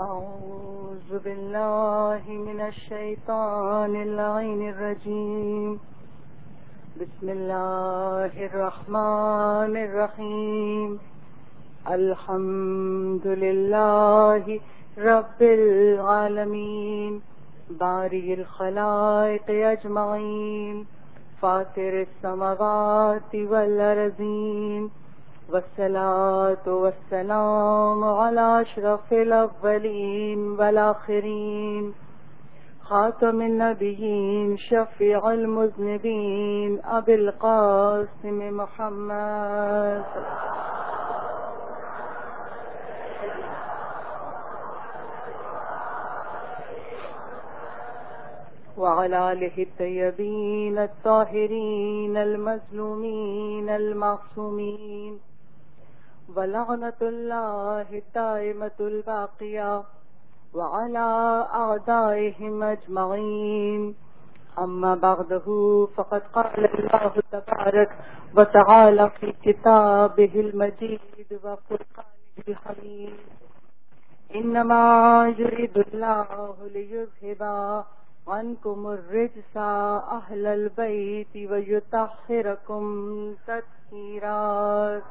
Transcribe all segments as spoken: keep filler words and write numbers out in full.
أعوذ بالله من الشيطان اللعين الرجيم. بسم الله الرحمن الرحيم. الحمد لله رب العالمين بارئ الخلائق أجمعين فاطر السماوات والأرضين والصلاة والسلام على أشرف الأولين والآخرين خاتم النبيين شفيع المذنبين أبي القاسم محمد وعلى آله الطيبين الطاهرين المظلومين المعصومين ولعنة الله الدائمة الباقية وعلى أعدائهم أجمعين. أما بعده فقد قال الله تبارك وتعالى في كتابه المجيد وفرقانه الحميد: إنما يريد الله ليذهب عنكم الرجس أهل البيت ويطهركم تطهيرا.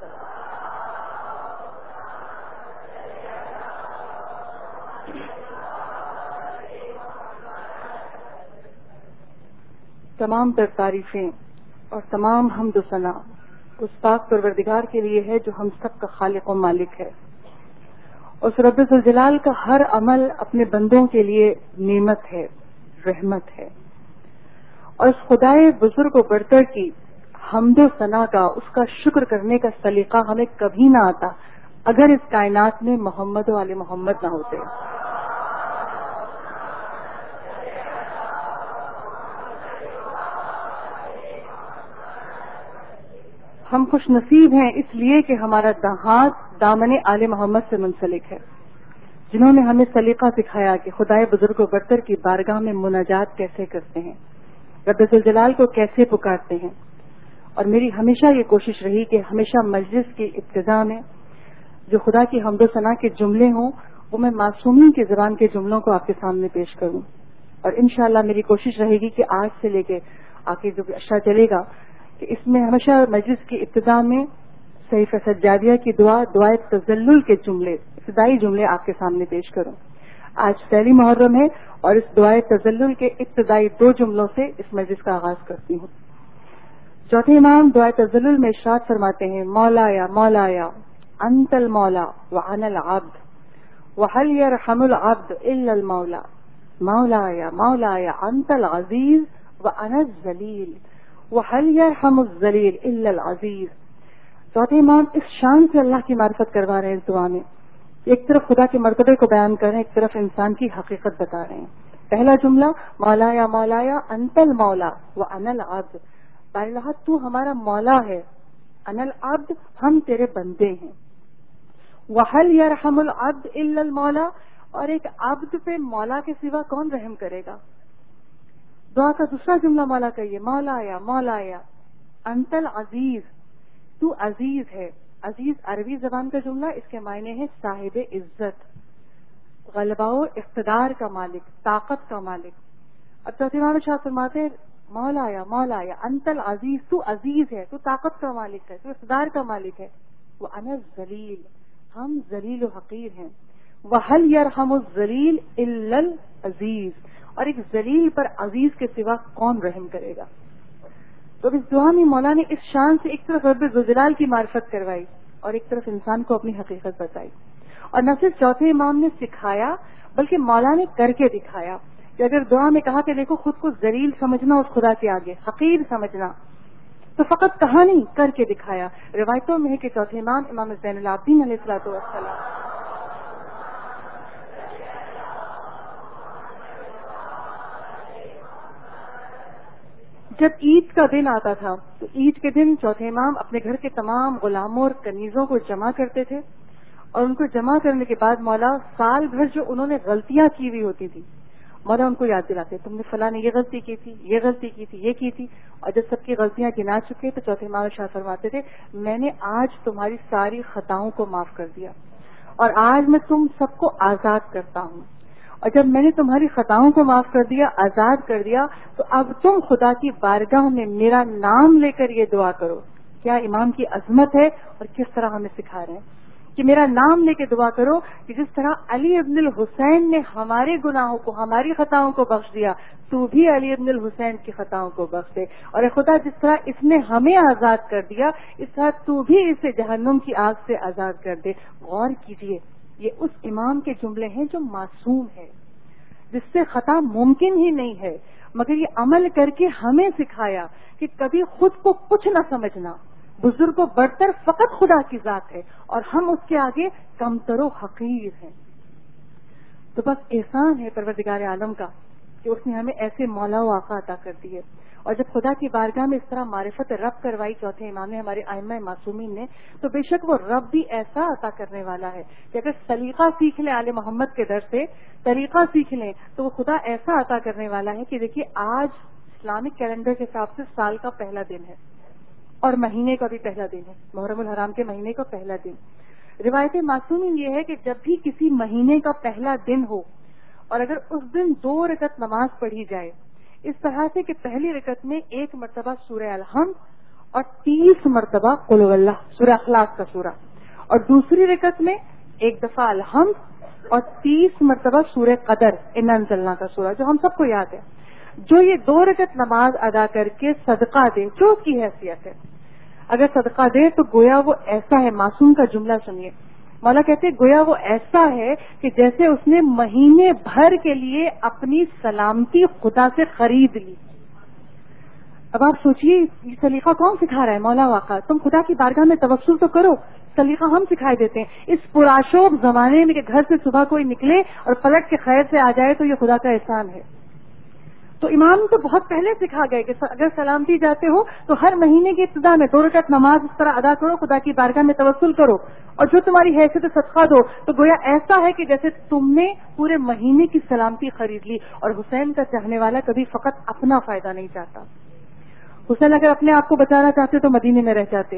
تمام تر تعریفیں اور تمام حمد و ثنا اس پاک پروردگار کے لیے ہے جو ہم سب کا خالق و مالک ہے. اس رب ذوالجلال کا ہر عمل اپنے بندوں کے لیے نعمت ہے، رحمت ہے. اور اس خدائے بزرگ و برتر کی حمد و ثنا کا، اس کا شکر کرنے کا سلیقہ ہمیں کبھی نہ آتا اگر اس کائنات میں محمد و آل محمد نہ ہوتے. ہم خوش نصیب ہیں اس لیے کہ ہمارا ہاتھ دامن آل محمد سے منسلک ہے، جنہوں نے ہمیں سلیقہ سکھایا کہ خدائے بزرگ و برتر کی بارگاہ میں مناجات کیسے کرتے ہیں، رب ذوالجلال کو کیسے پکارتے ہیں. اور میری ہمیشہ یہ کوشش رہی کہ ہمیشہ مجلس کی ابتدا میں جو خدا کی حمد و ثنا کے جملے ہوں وہ میں معصومین کی زبان کے جملوں کو آپ کے سامنے پیش کروں. اور انشاءاللہ میری کوشش رہے گی کہ آج سے لے کے آگے جو عرصہ چلے گا کہ اس میں ہمیشہ مجلس کی ابتدا میں صحیفہ سجادیہ کی دعا دعائے تذلل کے جملے، ابتدائی جملے آپ کے سامنے پیش کروں. آج پہلی محرم ہے اور اس دعائے تذلل کے ابتدائی دو جملوں سے اس مجلس کا آغاز کرتی ہوں. چوتھے امام دعائے تذلل میں ارشاد فرماتے ہیں: مولایا مولایا انت المولا وانا العبد وهل يرحم العبد الا المولا مولایا مولایا انت العزیز وانا الذلیل وهل يرحم الذلیل الا العزیز. چوتھے امام اس شان سے اللہ کی معرفت کروا رہے ہیں اس دعا میں. ایک طرف خدا کے مرتبے کو بیان کر رہے ہیں، ایک طرف انسان کی حقیقت بتا رہے ہیں. پہلا جملہ مولایا مولایا انت المولا وانا العبد، بارے تو ہمارا مولا ہے، انا العبد ہم تیرے بندے ہیں. وهل يرحم العبد الا المولا، اور ایک عبد پہ مولا کے سوا کون رحم کرے گا. دعا کا دوسرا جملہ مولا کا یہ: مولایا مولایا انت العزیز، تو عزیز ہے. عزیز عربی زبان کا جملہ، اس کے معنی ہے صاحب عزت، غلبہ و اقتدار کا مالک، طاقت کا مالک. اب چوتھے امام ارشاد فرماتے ہیں: مولایا مولایا انت العزیز، تو عزیز ہے، تو طاقت کا مالک ہے، تو اقتدار کا مالک ہے. وانا الذلیل، ہم ذلیل و حقیر ہیں. وهل يرحم الذلیل الا العزیز، اور ایک ذلیل پر عزیز کے سوا کون رحم کرے گا. تو اس دعا میں مولا نے اس شان سے ایک طرف رب ذوالجلال کی معرفت کروائی اور ایک طرف انسان کو اپنی حقیقت بتائی. اور نہ صرف چوتھے امام نے سکھایا بلکہ مولا نے کر کے دکھایا کہ اگر دعا میں کہا کہ دیکھو خود کو ذلیل سمجھنا اس خدا کے آگے، حقیر سمجھنا، تو فقط کہا نہیں، کر کے دکھایا. روایتوں میں ہے کہ چوتھے امام امام زین العابدین علیہ الصلوۃ والسلام جب عید کا دن آتا تھا تو عید کے دن چوتھے امام اپنے گھر کے تمام غلاموں اور کنیزوں کو جمع کرتے تھے، اور ان کو جمع کرنے کے بعد مولا سال بھر جو انہوں نے غلطیاں کی ہوئی ہوتی تھی مولا ان کو یاد دلاتے، تم نے فلاں نے یہ غلطی کی تھی، یہ غلطی کی تھی، یہ کی تھی. اور جب سب کی غلطیاں گنا چکے تو چوتھے امام شاہ فرماتے تھے میں نے آج تمہاری ساری خطاؤں کو معاف کر دیا. اور آج میں تم سب کو آزاد کرتا ہوں، اور جب میں نے تمہاری خطاؤں کو معاف کر دیا، آزاد کر دیا، تو اب تم خدا کی بارگاہ میں میرا نام لے کر یہ دعا کرو۔ کیا امام کی عظمت ہے، اور کس طرح ہمیں سکھا رہے ہیں کہ میرا نام لے کے دعا کرو، کہ جس طرح علی ابن الحسین نے ہمارے گناہوں کو، ہماری خطاؤں کو بخش دیا، تو بھی علی ابن الحسین کی خطاؤں کو بخش دے، اور اے خدا جس طرح اس نے ہمیں آزاد کر دیا، اس طرح تو بھی اسے جہنم کی آگ سے آزاد کر دے۔ غور کیجئے، یہ اس امام کے جملے ہیں جو معصوم ہے، جس سے خطا ممکن ہی نہیں ہے، مگر یہ عمل کر کے ہمیں سکھایا کہ کبھی خود کو کچھ نہ سمجھنا، بزرگ و برتر فقط خدا کی ذات ہے، اور ہم اس کے آگے کمتر و حقیر ہیں۔ تو بس احسان ہے پروردگار عالم کا کہ اس نے ہمیں ایسے مولا و آقا عطا کر دیے، اور جب خدا کی بارگاہ میں اس طرح معرفت رب کروائی چوتھے امام نے، ہمارے ائمہ معصومین نے، تو بے شک وہ رب بھی ایسا عطا کرنے والا ہے کہ اگر سلیقہ سیکھ لیں آل محمد کے در سے، طریقہ سیکھ لیں، تو وہ خدا ایسا عطا کرنے والا ہے کہ دیکھیے آج اسلامک کیلنڈر کے حساب سے سال کا پہلا دن ہے، اور مہینے کا بھی پہلا دن ہے، محرم الحرام کے مہینے کا پہلا دن۔ روایت معصومین یہ ہے کہ جب بھی کسی مہینے کا پہلا دن ہو، اور اگر اس دن دو رکعت نماز پڑھی جائے اس طرح سے کہ پہلی رکعت میں ایک مرتبہ سورہ الحمد اور تیس مرتبہ قل هو اللہ سورہ اخلاص کا سورہ، اور دوسری رکعت میں ایک دفعہ الحمد اور تیس مرتبہ سورہ قدر انا انزلنا کا سورہ، جو ہم سب کو یاد ہے، جو یہ دو رکعت نماز ادا کر کے صدقہ دے، جو اس کی حیثیت ہے، اگر صدقہ دے تو گویا وہ ایسا ہے، معصوم کا جملہ سنیے، مولا کہتے گویا وہ ایسا ہے کہ جیسے اس نے مہینے بھر کے لیے اپنی سلامتی خدا سے خرید لی۔ اب آپ سوچئے یہ سلیقہ کون سکھا رہا ہے؟ مولا واقع، تم خدا کی بارگاہ میں توسل تو کرو، سلیقہ ہم سکھائی دیتے ہیں۔ اس پرآشوب زمانے میں کہ گھر سے صبح کوئی نکلے اور پلٹ کے خیر سے آ جائے تو یہ خدا کا احسان ہے۔ تو امام تو بہت پہلے سکھا گئے کہ اگر سلامتی جاتے ہو تو ہر مہینے کی ابتدا میں دو رکعت نماز اس طرح ادا کرو، خدا کی بارگاہ میں توسل کرو، اور جو تمہاری حیثیت صدقہ دو، تو گویا ایسا ہے کہ جیسے تم نے پورے مہینے کی سلامتی خرید لی۔ اور حسین کا چاہنے والا کبھی فقط اپنا فائدہ نہیں چاہتا۔ حسین اگر اپنے آپ کو بچانا چاہتے تو مدینے میں رہ جاتے۔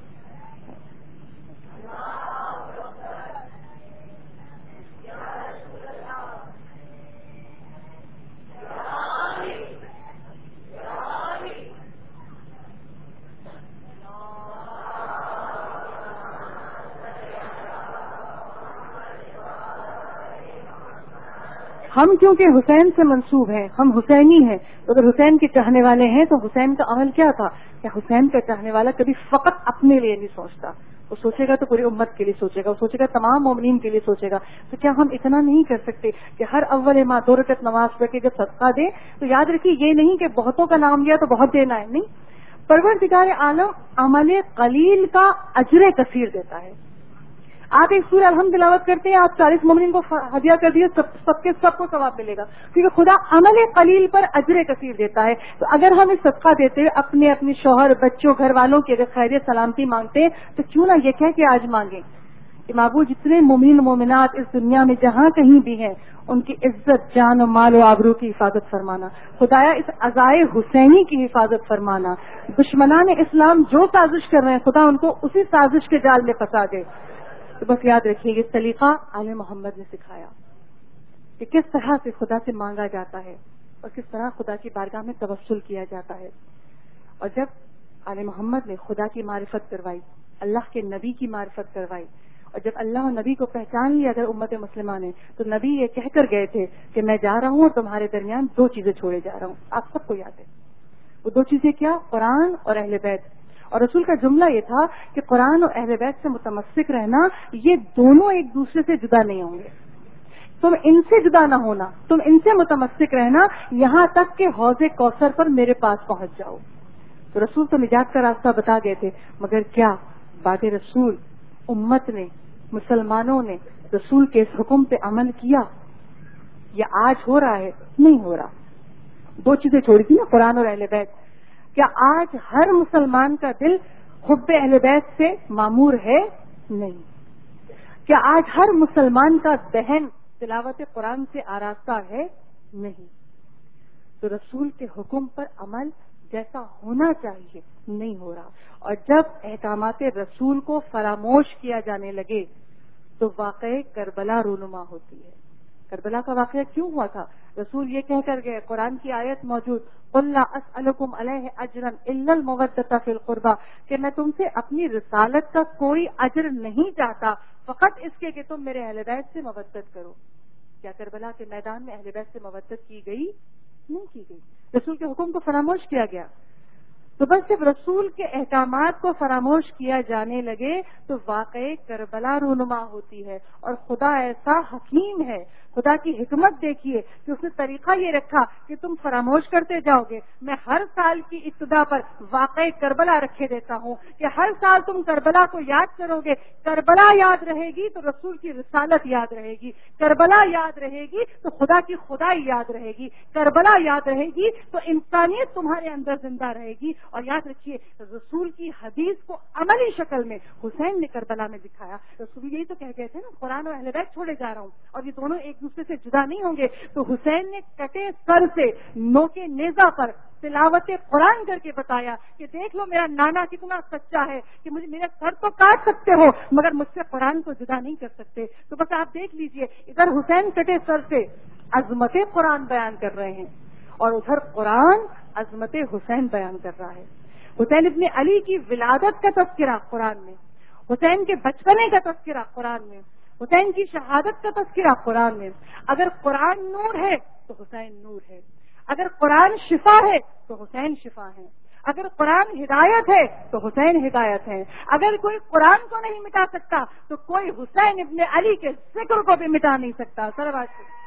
ہم کیونکہ حسین سے منسوب ہیں، ہم حسینی ہیں، تو اگر حسین کے چاہنے والے ہیں تو حسین کا عمل کیا تھا کہ حسین کا چاہنے والا کبھی فقط اپنے لیے نہیں سوچتا، وہ سوچے گا تو پوری امت کے لیے سوچے گا، وہ سوچے گا تمام مومنین کے لیے سوچے گا۔ تو کیا ہم اتنا نہیں کر سکتے کہ ہر اول ماہ دو رکعت نماز پڑھ کے جب صدقہ دیں تو یاد رکھیے یہ نہیں کہ بہتوں کا نام لیا تو بہت دینا ہے، نہیں، پروردگار عالم عمل قلیل کا اجر کثیر دیتا ہے۔ آپ ایک سورہ الحمد تلاوت کرتے ہیں، آپ چالیس مومنین کو ہدیہ کر دیے، سب سب کے سب کو ثواب ملے گا، کیونکہ خدا عمل قلیل پر اجر کثیر دیتا ہے۔ تو اگر ہم اس صدقہ دیتے ہوئے اپنے اپنے شوہر، بچوں، گھر والوں کی اگر خیریت سلامتی مانگتے ہیں تو کیوں نہ یہ کہہ کے آج مانگیں کہ معبود جتنے مومنین مومنات اس دنیا میں جہاں کہیں بھی ہیں ان کی عزت، جان و مال و آبرو کی حفاظت فرمانا، خدایا اس عزائے حسینی کی حفاظت فرمانا، دشمنان اسلام جو سازش کر رہے ہیں خدا ان کو اسی سازش کے جال میں پھنسا دے۔ تو بس یاد رکھیے یہ سلیقہ آل محمد نے سکھایا کہ کس طرح سے خدا سے مانگا جاتا ہے اور کس طرح خدا کی بارگاہ میں توسل کیا جاتا ہے۔ اور جب آل محمد نے خدا کی معرفت کروائی، اللہ کے نبی کی معرفت کروائی، اور جب اللہ اور نبی کو پہچان لیا اگر امت مسلمہ نے، تو نبی یہ کہہ کر گئے تھے کہ میں جا رہا ہوں اور تمہارے درمیان دو چیزیں چھوڑے جا رہا ہوں، آپ سب کو یاد ہے۔ وہ دو چیزیں کیا؟ قرآن اور اہل بیت۔ اور رسول کا جملہ یہ تھا کہ قرآن اور اہل بیت سے متمسک رہنا، یہ دونوں ایک دوسرے سے جدا نہیں ہوں گے، تم ان سے جدا نہ ہونا، تم ان سے متمسک رہنا یہاں تک کہ حوض کوثر پر میرے پاس پہنچ جاؤ۔ تو رسول تو نجات کا راستہ بتا گئے تھے، مگر کیا بعد رسول امت نے، مسلمانوں نے رسول کے اس حکم پہ عمل کیا؟ یہ آج ہو رہا ہے؟ نہیں ہو رہا۔ دو چیزیں چھوڑی تھی نا، قرآن اور اہل بیت۔ کیا آج ہر مسلمان کا دل حب اہل بیت سے معمور ہے؟ نہیں۔ کیا آج ہر مسلمان کا ذہن تلاوت قرآن سے آراستہ ہے؟ نہیں۔ تو رسول کے حکم پر عمل جیسا ہونا چاہیے نہیں ہو رہا، اور جب احکامات رسول کو فراموش کیا جانے لگے تو واقعہ کربلا رونما ہوتی ہے. کربلا کا واقعہ کیوں ہوا تھا؟ رسول یہ کہہ کر گئے، قرآن کی آیت موجود، قُل لَا أَسْأَلُكُمْ عَلَيْهِ أَجْرًا إِلَّا الْمَوَدَّةَ فِي الْقُرْبَى، کہ میں تم سے اپنی رسالت کا کوئی اجر نہیں چاہتا، فقط اس کے کہ تم میرے اہل بیت سے مودت کرو. کیا کربلا کے میدان میں اہل بیت سے مودت کی گئی؟ نہیں کی گئی. رسول کے حکم کو فراموش کیا گیا. تو بس جب رسول کے احکامات کو فراموش کیا جانے لگے تو واقعی کربلا رونما ہوتی ہے. اور خدا ایسا حکیم ہے، خدا کی حکمت دیکھیے کہ اس نے طریقہ یہ رکھا کہ تم فراموش کرتے جاؤ گے. میں ہر سال کی ابتدا پر واقعی کربلا رکھے دیتا ہوں کہ ہر سال تم کربلا کو یاد کرو گے. کربلا یاد رہے گی تو رسول کی رسالت یاد رہے گی، کربلا یاد رہے گی تو خدا کی خدائی یاد رہے گی، کربلا یاد رہے گی تو انسانیت تمہارے اندر زندہ رہے گی. اور یاد رکھیے رسول کی حدیث کو عملی شکل میں حسین نے کربلا میں دکھایا. رسول یہی تو کہہ گئے تھے نا، قرآن اور اہل بیت چھوڑے جا رہا ہوں اور یہ دونوں ایک دوسرے سے جدا نہیں ہوں گے. تو حسین نے کٹے سر سے نوکے نیزہ پر تلاوت قرآن کر کے بتایا کہ دیکھ لو میرا نانا کتنا سچا ہے کہ مجھے میرا سر تو کاٹ سکتے ہو مگر مجھ سے قرآن کو جدا نہیں کر سکتے. تو بس آپ دیکھ لیجئے، ادھر حسین کٹے سر سے عظمت قرآن بیان کر رہے ہیں اور ادھر قرآن عظمت حسین بیان کر رہا ہے. حسین ابن علی کی ولادت کا تذکرہ قرآن میں، حسین کے بچپنے کا تذکرہ قرآن میں، حسین کی شہادت کا تذکرہ قرآن میں. اگر قرآن نور ہے تو حسین نور ہے، اگر قرآن شفا ہے تو حسین شفا ہے، اگر قرآن ہدایت ہے تو حسین ہدایت ہے. اگر کوئی قرآن کو نہیں مٹا سکتا تو کوئی حسین ابن علی کے ذکر کو بھی مٹا نہیں سکتا. سلوات سے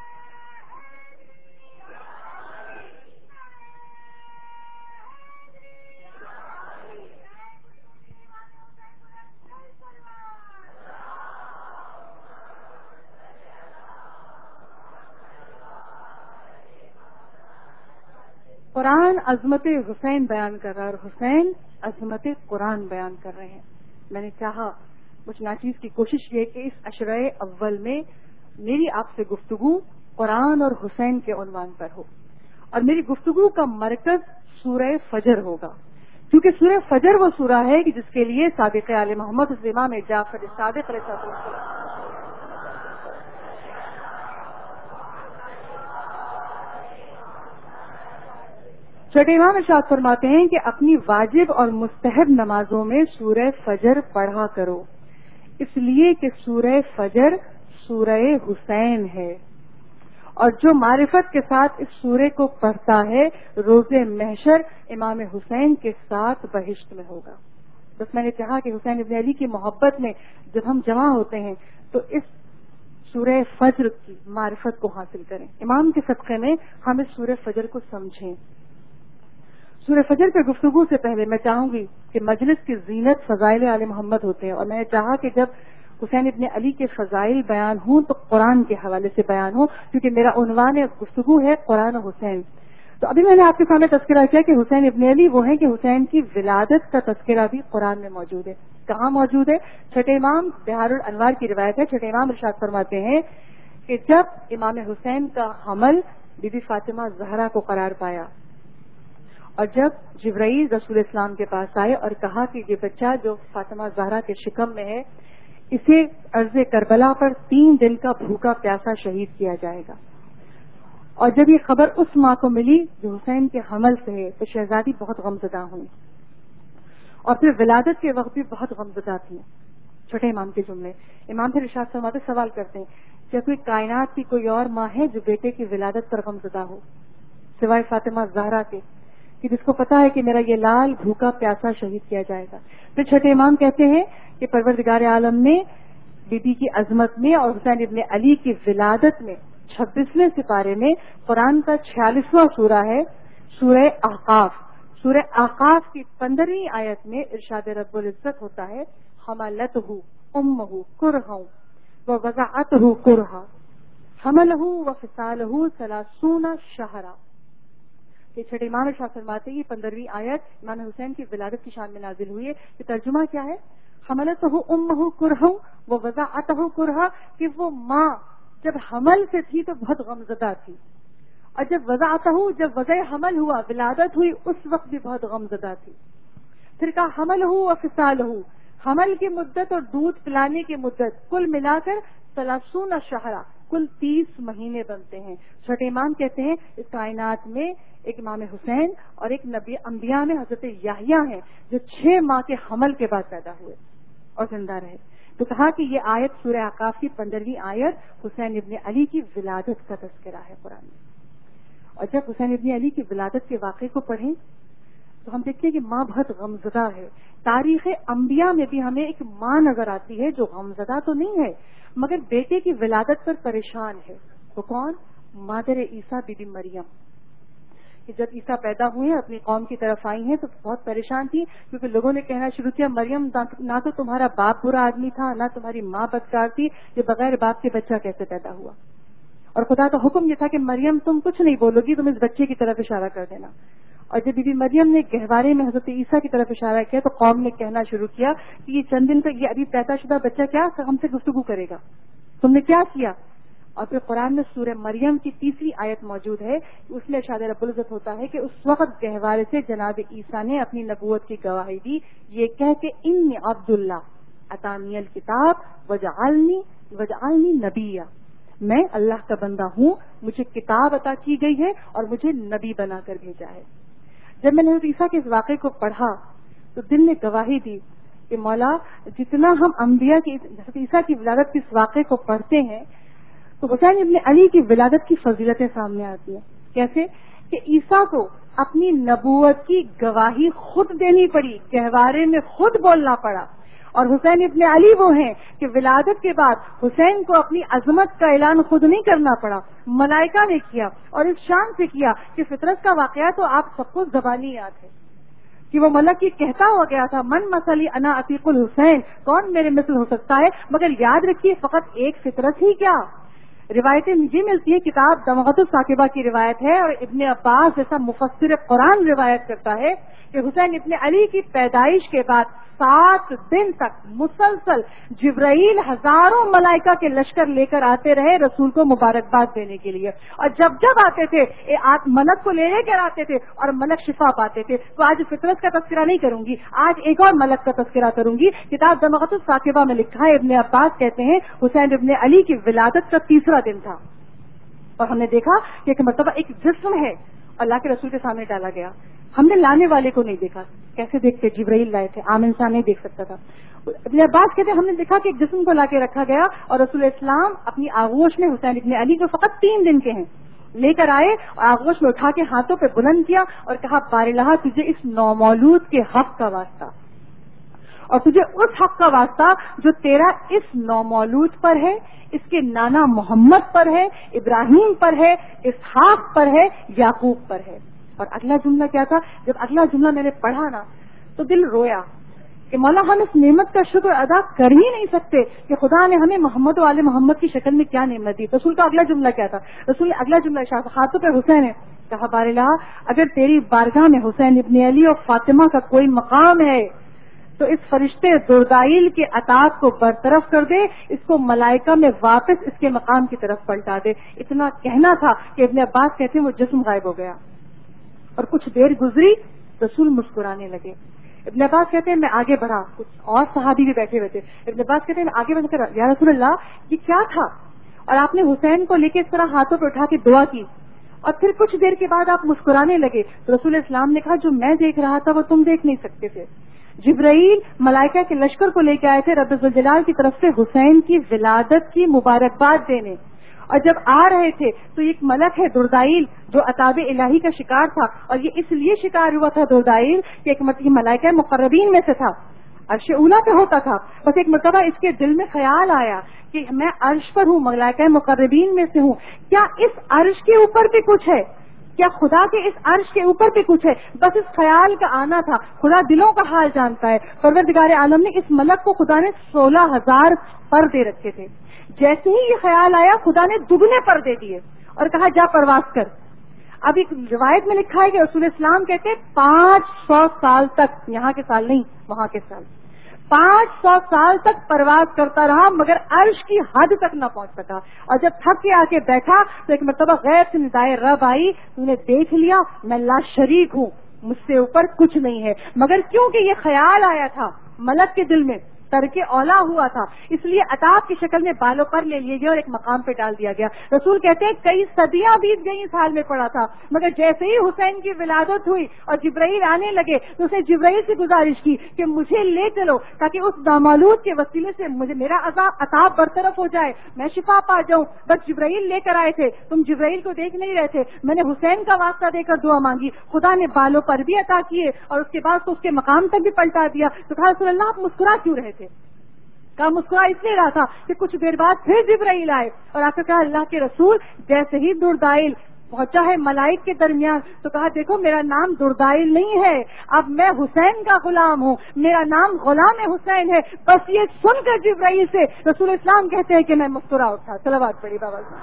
قرآن عظمت حسین بیان کر رہا ہے اور حسین عظمت قرآن بیان کر رہے ہیں. میں نے چاہا کچھ ناچیز کی کوشش یہ کہ اس عشرۂ اول میں میری آپ سے گفتگو قرآن اور حسین کے عنوان پر ہو اور میری گفتگو کا مرکز سورہ فجر ہوگا، کیونکہ سورہ فجر وہ سورہ ہے کہ جس کے لیے صادق آل محمد امام جعفر صادق علیہ السلام چھٹے امام ارشاد فرماتے ہیں کہ اپنی واجب اور مستحب نمازوں میں سورہ فجر پڑھا کرو، اس لیے کہ سورہ فجر سورہ حسین ہے اور جو معرفت کے ساتھ اس سورے کو پڑھتا ہے روز محشر امام حسین کے ساتھ بہشت میں ہوگا. بس میں نے چاہا کہ حسین ابن علی کی محبت میں جب ہم جمع ہوتے ہیں تو اس سورہ فجر کی معرفت کو حاصل کریں، امام کے صدقے میں ہم اس سورہ فجر کو سمجھیں. سورہ فجر پہ گفتگو سے پہلے میں چاہوں گی کہ مجلس کی زینت فضائل آل محمد ہوتے ہیں اور میں نے چاہا کہ جب حسین ابن علی کے فضائل بیان ہوں تو قرآن کے حوالے سے بیان ہوں، کیونکہ میرا عنوان گفتگو ہے قرآن و حسین. تو ابھی میں نے آپ کے سامنے تذکرہ کیا کہ حسین ابن علی وہ ہیں کہ حسین کی ولادت کا تذکرہ بھی قرآن میں موجود ہے. کہاں موجود ہے؟ چھٹے امام بہار الانوار کی روایت ہے. چھٹے امام ارشاد فرماتے ہیں کہ جب امام حسین کا حمل بی بی فاطمہ زہرا کو قرار پایا اور جب جبرائیل رسول اسلام کے پاس آئے اور کہا کہ یہ بچہ جو فاطمہ زہرا کے شکم میں ہے اسے عرض کربلا پر تین دن کا بھوکا پیاسا شہید کیا جائے گا، اور جب یہ خبر اس ماں کو ملی جو حسین کے حمل سے ہے تو شہزادی بہت غمزدہ ہوئی اور پھر ولادت کے وقت بھی بہت غمزدہ تھی. چھٹے امام کے جملے. امام پھر ارشاد فرماتے سوال کرتے ہیں کیا کوئی کائنات کی کوئی اور ماں ہے جو بیٹے کی ولادت پر غمزدہ ہو سوائے فاطمہ زہرا کے، کہ جس کو پتا ہے کہ میرا یہ لال بھوکا پیاسا شہید کیا جائے گا. پھر چھٹے امام کہتے ہیں کہ پروردگار عالم نے بی بی کی عظمت میں اور حسین ابن علی کی ولادت میں چھبیسویں سپارے میں قرآن کا چھیالیسواں سورہ ہے سورہ احقاف. سورہ احقاف کی پندرہویں آیت میں ارشاد رب العزت ہوتا ہے حملتہ امہ کرہا ووضعتہ کرہا حملہ وفصالہ ثلاثون شہرا. یہ چھٹے امام ارشاد فرماتے ہیں پندرہویں آیت امام حسین کی ولادت کی شان میں نازل ہوئی ہے. یہ ترجمہ کیا ہے؟ حملتہ امہ کرہا ووضعتہ کرہا، کہ وہ ماں جب حمل سے تھی تو بہت غمزدہ تھی اور جب وضعتہ جب وضع حمل ہوا ولادت ہوئی اس وقت بھی بہت غمزدہ تھی. پھر کہا حملہ وفصالہ، حمل کی مدت اور دودھ پلانے کی مدت کل ملا کر سلاسون شہرہ، کل تیس مہینے بنتے ہیں۔ چھوٹے امام کہتے ہیں اس کائنات میں ایک امام حسین اور ایک نبی انبیاء میں حضرت یحییٰ ہیں جو چھ ماہ کے حمل کے بعد پیدا ہوئے اور زندہ رہے۔ تو کہا کہ یہ آیت سورہ احقاف کی پندرہویں آیت حسین ابن علی کی ولادت کا تذکرہ ہے قرآن میں۔ اور جب حسین ابن علی کی ولادت کے واقعے کو پڑھیں تو ہم دیکھتے ہیں کہ ماں بہت غمزدہ ہے۔ تاریخ انبیاء میں بھی ہمیں ایک ماں نظر آتی ہے جو غمزدہ تو نہیں ہے مگر بیٹے کی ولادت پر پریشان ہے۔ وہ کون؟ مادر عیسیٰ بی بی مریم، کہ جب عیسیٰ پیدا ہوئے اپنی قوم کی طرف آئی ہیں تو بہت پریشان تھی، کیونکہ لوگوں نے کہنا شروع کیا مریم نہ تو تمہارا باپ برا آدمی تھا نہ تمہاری ماں بدکار تھی، یہ بغیر باپ کے بچہ کیسے پیدا ہوا؟ اور خدا کا حکم یہ تھا کہ مریم تم کچھ نہیں بولو گی، تم اس بچے کی طرف اشارہ کر دینا۔ اور جب بی بی مریم نے گہوارے میں حضرت عیسیٰ کی طرف اشارہ کیا تو قوم نے کہنا شروع کیا کہ یہ چند دن تک یہ ابھی پیدا شدہ بچہ کیا ہم سے گفتگو کرے گا، تم نے کیا کیا؟ اور پھر قرآن میں سورہ مریم کی تیسری آیت موجود ہے، اس میں ارشاد رب العزت ہوتا ہے کہ اس وقت گہوارے سے جناب عیسیٰ نے اپنی نبوت کی گواہی دی یہ کہہ کہ انی عبداللہ اتانی الکتاب وجعلنی وجعلنی نبیہ، میں اللہ کا بندہ ہوں، مجھے کتاب عطا کی گئی ہے اور مجھے نبی بنا کر بھیجا ہے۔ جب میں نے حضرت عیسیٰ کے اس واقعے کو پڑھا تو دل نے گواہی دی کہ مولا جتنا ہم انبیاء کی حضرت عیسیٰ کی ولادت کے اس واقعے کو پڑھتے ہیں تو حسین ابن علی کی ولادت کی فضیلتیں سامنے آتی ہیں۔ کیسے کہ عیسیٰ کو اپنی نبوت کی گواہی خود دینی پڑی، گہوارے میں خود بولنا پڑا، اور حسین ابن علی وہ ہیں کہ ولادت کے بعد حسین کو اپنی عظمت کا اعلان خود نہیں کرنا پڑا، ملائکہ نے کیا، اور اس شان سے کیا کہ فطرت کا واقعہ تو آپ سب کو زبانی یاد ہے کہ وہ ملک یہ کہتا ہو گیا تھا من مثلی انا عتیق الحسین، کون میرے مثل ہو سکتا ہے؟ مگر یاد رکھیے فقط ایک فطرت ہی کیا، روایتیں یہ ملتی ہیں، کتاب دمغۃ الثاقبہ کی روایت ہے اور ابن عباس جیسا مفسر قرآن روایت کرتا ہے کہ حسین ابن علی کی پیدائش کے بعد سات دن تک مسلسل جبرائیل ہزاروں ملائکہ کے لشکر لے کر آتے رہے رسول کو مبارکباد دینے کے لیے، اور جب جب آتے تھے ملک کو لے لے کر آتے تھے اور ملک شفا پاتے تھے۔ تو آج فطرت کا تذکرہ نہیں کروں گی، آج ایک اور ملک کا تذکرہ کروں گی۔ کتاب دمغۃ الثاقبہ میں لکھا ہے، ابن عباس کہتے ہیں حسین ابن علی کی ولادت کا تیسرا دن تھا، اور ہم نے دیکھا کہ ایک مرتبہ ایک جسم ہے اللہ کے رسول کے سامنے ڈالا گیا، ہم نے لانے والے کو نہیں دیکھا، کیسے دیکھتے؟ جبرائیل لائے تھے، عام انسان نہیں دیکھ سکتا تھا۔ ابن عباس کہتے ہیں ہم نے دیکھا کہ ایک جسم کو لا کے رکھا گیا اور رسول اسلام اپنی آغوش میں حسین ابن علی جو فقط تین دن کے ہیں لے کر آئے اور آغوش میں اٹھا کے ہاتھوں پہ بلند کیا اور کہا باراللہ تجھے اس نومولود کے حق کا واسطہ، اور تجھے اس حق کا واسطہ جو تیرا اس نومولود پر ہے، اس کے نانا محمد پر ہے، ابراہیم پر ہے، اسحاق پر ہے، یعقوب پر ہے۔ اور اگلا جملہ کیا تھا؟ جب اگلا جملہ میں نے پڑھا نا تو دل رویا کہ مولا ہم اس نعمت کا شکر ادا کر ہی نہیں سکتے کہ خدا نے ہمیں محمد و آل محمد کی شکل میں کیا نعمت دی۔ رسول کا اگلا جملہ کیا تھا؟ رسول نے اگلا جملہ شاہ ہاتھوں پہ حسین ہے، کہا باراللہ اگر تیری بارگاہ میں حسین ابن علی اور فاطمہ کا کوئی مقام ہے تو اس فرشتے دردائل کے عطاق کو برطرف کر دے، اس کو ملائکہ میں واپس اس کے مقام کی طرف پلٹا دے۔ اتنا کہنا تھا کہ ابن عباس کہتے ہیں وہ جسم غائب ہو گیا، اور کچھ دیر گزری رسول مسکرانے لگے۔ ابن عباس کہتے ہیں میں آگے بڑھا، کچھ اور صحابی بھی بیٹھے ہوئے تھے، ابن عباس کہتے ہیں میں آگے بڑھ کر یا رسول اللہ یہ کیا تھا؟ اور آپ نے حسین کو لے کے اس طرح ہاتھوں پہ اٹھا کے دعا کی، اور پھر کچھ دیر کے بعد آپ مسکرانے لگے تو رسول اسلام نے کہا جو میں دیکھ رہا تھا وہ تم دیکھ نہیں سکتے تھے۔ جبرائیل ملائکہ کے لشکر کو لے کے آئے تھے رب ذوالجلال کی طرف سے حسین کی ولادت کی مبارکباد دینے، اور جب آ رہے تھے تو ایک ملک ہے دردائل جو عطاب الہی کا شکار تھا، اور یہ اس لیے شکار ہوا تھا دردائل کہ ایک مرتبہ ملائکہ مقربین میں سے تھا، عرش اولا پہ ہوتا تھا، بس ایک مرتبہ اس کے دل میں خیال آیا کہ میں عرش پر ہوں، ملائکہ مقربین میں سے ہوں، کیا اس عرش کے اوپر بھی کچھ ہے؟ کیا خدا کے اس عرش کے اوپر بھی کچھ ہے؟ بس اس خیال کا آنا تھا، خدا دلوں کا حال جانتا ہے۔ پروردگار عالم نے اس ملک کو خدا نے سولہ ہزار پر دے رکھے تھے، جیسے ہی یہ خیال آیا خدا نے دگنے پر دے دیے اور کہا جا پرواز کر۔ اب ایک روایت میں لکھا ہے کہ رسول اسلام کہتے ہیں پانچ سو سال تک، یہاں کے سال نہیں وہاں کے سال، پانچ سو سال تک پرواز کرتا رہا مگر عرش کی حد تک نہ پہنچ سکا، اور جب تھک کے آ کے بیٹھا تو ایک مرتبہ غیب سے ندائے رب آئی، تو نے دیکھ لیا میں لا شریک ہوں، مجھ سے اوپر کچھ نہیں ہے، مگر کیونکہ یہ خیال آیا تھا ملک کے دل میں ترک اولا ہوا تھا، اس لیے عتاب کی شکل میں بالوں پر لے لیے گئے اور ایک مقام پہ ڈال دیا گیا۔ رسول کہتے ہیں کئی صدیاں بیت گئی اس حال میں پڑا تھا، مگر جیسے ہی حسین کی ولادت ہوئی اور جبرائیل آنے لگے تو اسے جبرائیل سے گزارش کی کہ مجھے لے چلو تاکہ اس نامولود کے وسیلے سے مجھے میرا عذاب عتاب برطرف ہو جائے، میں شفا پا جاؤں۔ بس جبرائیل لے کر آئے تھے، تم جبرائیل کو دیکھ نہیں رہے تھے، میں نے حسین کا واسطہ دے کر دعا مانگی، خدا نے بالوں پر بھی عطا کیے اور اس کے بعد تو اس کے مقام تک بھی پلٹا دیا۔ تو کہا رسول اللہ آپ مسکرا کیوں رہے تھے؟ کہا مسکرا اس لیے رہا تھا کہ کچھ دیر بعد پھر جبرائیل آئے اور آ کر کہا اللہ کے رسول جیسے ہی دردائل پہنچا ہے ملائک کے درمیان تو کہا دیکھو میرا نام دردائل نہیں ہے، اب میں حسین کا غلام ہوں، میرا نام غلام حسین ہے۔ بس یہ سن کر جبرائیل سے رسول اسلام کہتے ہیں کہ میں مسکرا اٹھا۔ صلوات پڑھی بابا سے۔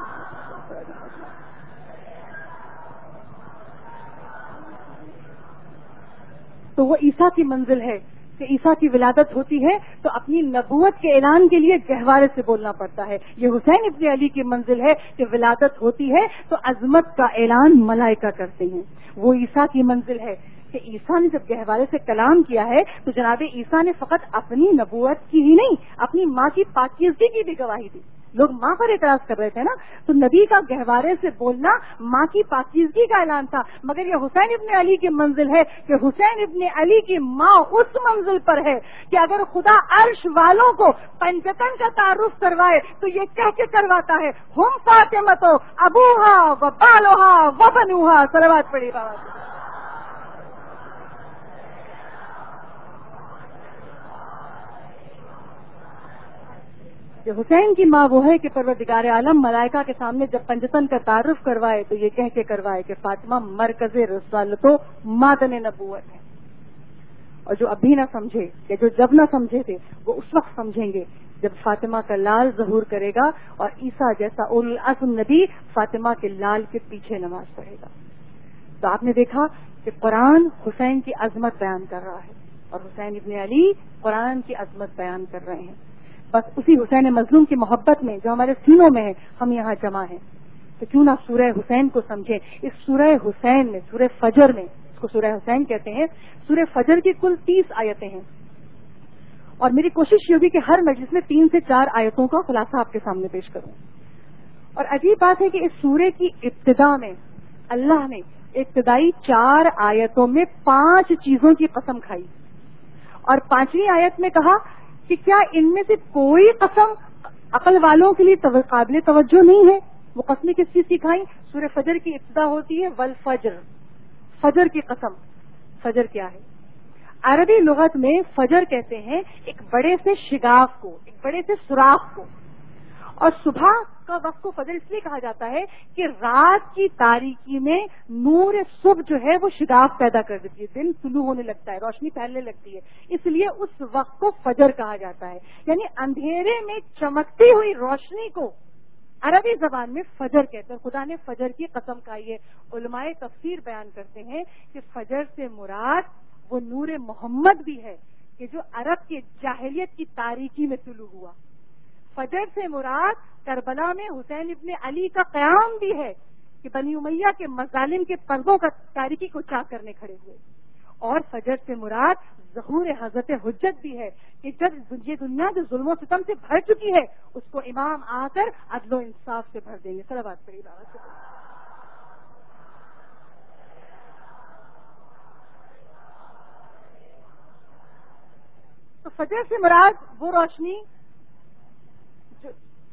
تو وہ عیسیٰ کی منزل ہے کہ عیسیٰ کی ولادت ہوتی ہے تو اپنی نبوت کے اعلان کے لیے گہوارے سے بولنا پڑتا ہے۔ یہ حسین ابن علی کی منزل ہے کہ ولادت ہوتی ہے تو عظمت کا اعلان ملائکہ کرتے ہیں۔ وہ عیسیٰ کی منزل ہے کہ عیسیٰ نے جب گہوارے سے کلام کیا ہے تو جناب عیسیٰ نے فقط اپنی نبوت کی ہی نہیں اپنی ماں کی پاکیزگی کی بھی گواہی دی۔ لوگ ماں پر اعتراض کر رہے تھے نا، تو نبی کا گہوارے سے بولنا ماں کی پاکیزگی کا اعلان تھا، مگر یہ حسین ابن علی کی منزل ہے کہ حسین ابن علی کی ماں اس منزل پر ہے کہ اگر خدا عرش والوں کو پنجتن کا تعارف کروائے تو یہ کہہ کے کرواتا ہے ہم فاطمہ ابوہا و بالوہا و بنوہا۔ صلوات پڑھی بابا۔ کہ حسین کی ماں وہ ہے کہ پروردگار عالم ملائکہ کے سامنے جب پنجتن کا تعارف کروائے تو یہ کہہ کے کروائے کہ فاطمہ مرکز رسالت و معدن نبوت ہے۔ اور جو ابھی نہ سمجھے یا جو جب نہ سمجھے تھے وہ اس وقت سمجھیں گے جب فاطمہ کا لال ظہور کرے گا اور عیسیٰ جیسا اول العزم نبی فاطمہ کے لال کے پیچھے نماز پڑھے گا۔ تو آپ نے دیکھا کہ قرآن حسین کی عظمت بیان کر رہا ہے اور حسین ابن علی قرآن کی عظمت بیان کر رہے ہیں۔ بس اسی حسین مظلوم کی محبت میں جو ہمارے سینوں میں ہے ہم یہاں جمع ہیں، تو کیوں نہ سورہ حسین کو سمجھیں۔ اس سورہ حسین میں سورہ فجر میں اس کو سورہ حسین کہتے ہیں، سورہ فجر کی کل تیس آیتیں ہیں اور میری کوشش یہ ہوگی کہ ہر مجلس میں تین سے چار آیتوں کا خلاصہ آپ کے سامنے پیش کروں۔ اور عجیب بات ہے کہ اس سورے کی ابتدا میں اللہ نے ابتدائی چار آیتوں میں پانچ چیزوں کی قسم کھائی اور پانچویں آیت میں کہا کہ کیا ان میں سے کوئی قسم عقل والوں کے لیے قابل توجہ نہیں ہے؟ وہ قسمیں کس چیز کی کھائیں؟ سورہ فجر کی ابتدا ہوتی ہے والفجر، فجر کی قسم۔ فجر کیا ہے؟ عربی لغت میں فجر کہتے ہیں ایک بڑے سے شگاف کو، ایک بڑے سے سوراخ کو، اور صبح کا وقت کو فجر اس لیے کہا جاتا ہے کہ رات کی تاریکی میں نور صبح جو ہے وہ شگاف پیدا کر دیتی ہے، دن طلوع ہونے لگتا ہے، روشنی پھیلنے لگتی ہے، اس لیے اس وقت کو فجر کہا جاتا ہے۔ یعنی اندھیرے میں چمکتی ہوئی روشنی کو عربی زبان میں فجر کہتے ہیں۔ خدا نے فجر کی قسم کھائی ہے۔ علماء تفسیر بیان کرتے ہیں کہ فجر سے مراد وہ نور محمد بھی ہے کہ جو عرب کے جاہلیت کی تاریکی میں طلوع ہوا۔ فجر سے مراد کربلا میں حسین ابن علی کا قیام بھی ہے کہ بنی امیہ کے مظالم کے پردوں کا تاریکی کو چاک کرنے کھڑے ہوئے، اور فجر سے مراد ظہور حضرت حجت بھی ہے کہ جب یہ دنیا جو ظلم و ستم سے بھر چکی ہے اس کو امام آ کر عدل و انصاف سے بھر دیں گے۔ صلوات پڑھی بابا سے۔ تو فجر سے مراد وہ روشنی جو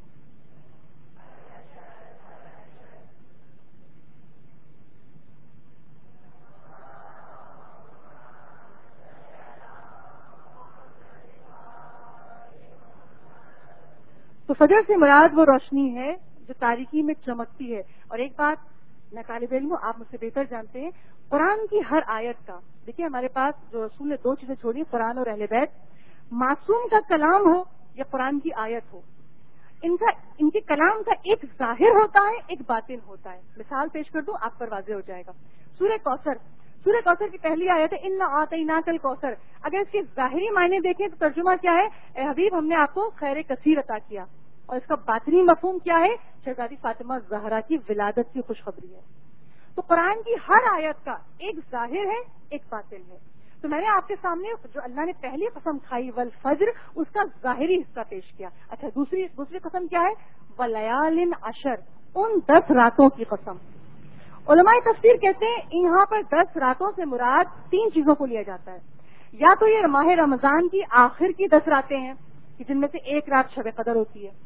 تو فجر سے مراد وہ روشنی ہے جو تاریکی میں چمکتی ہے۔ اور ایک بات میں طالب علم ہوں، آپ مجھ سے بہتر جانتے ہیں، قرآن کی ہر آیت کا، دیکھیے ہمارے پاس جو رسول نے دو چیزیں چھوڑی، قرآن اور اہل بیت، معصوم کا کلام ہو یا قرآن کی آیت ہو، ان کا ان کے کلام کا ایک ظاہر ہوتا ہے، ایک باطن ہوتا ہے۔ مثال پیش کر دوں، آپ پر واضح ہو جائے گا۔ سورہ کوثر، سورہ کوثر کی پہلی آیت ہے انا اعطیناک الکوثر۔ اگر اس کے ظاہری معنی دیکھیں تو ترجمہ کیا ہے؟ اے حبیب ہم نے آپ کو خیر کثیر عطا کیا، اور اس کا باطنی مفہوم کیا ہے؟ شہزادی فاطمہ زہرا کی ولادت کی خوشخبری ہے۔ تو قرآن کی ہر آیت کا ایک ظاہر ہے، ایک باطن ہے۔ تو میں نے آپ کے سامنے جو اللہ نے پہلی قسم کھائی والفجر اس کا ظاہری حصہ پیش کیا. اچھا دوسری دوسری قسم کیا ہے؟ ولیال عشر، ان دس راتوں کی قسم. علماء تفسیر کہتے ہیں یہاں پر دس راتوں سے مراد تین چیزوں کو لیا جاتا ہے. یا تو یہ ماہ رمضان کی آخر کی دس راتیں ہیں کہ جن میں سے ایک رات شب قدر ہوتی ہے،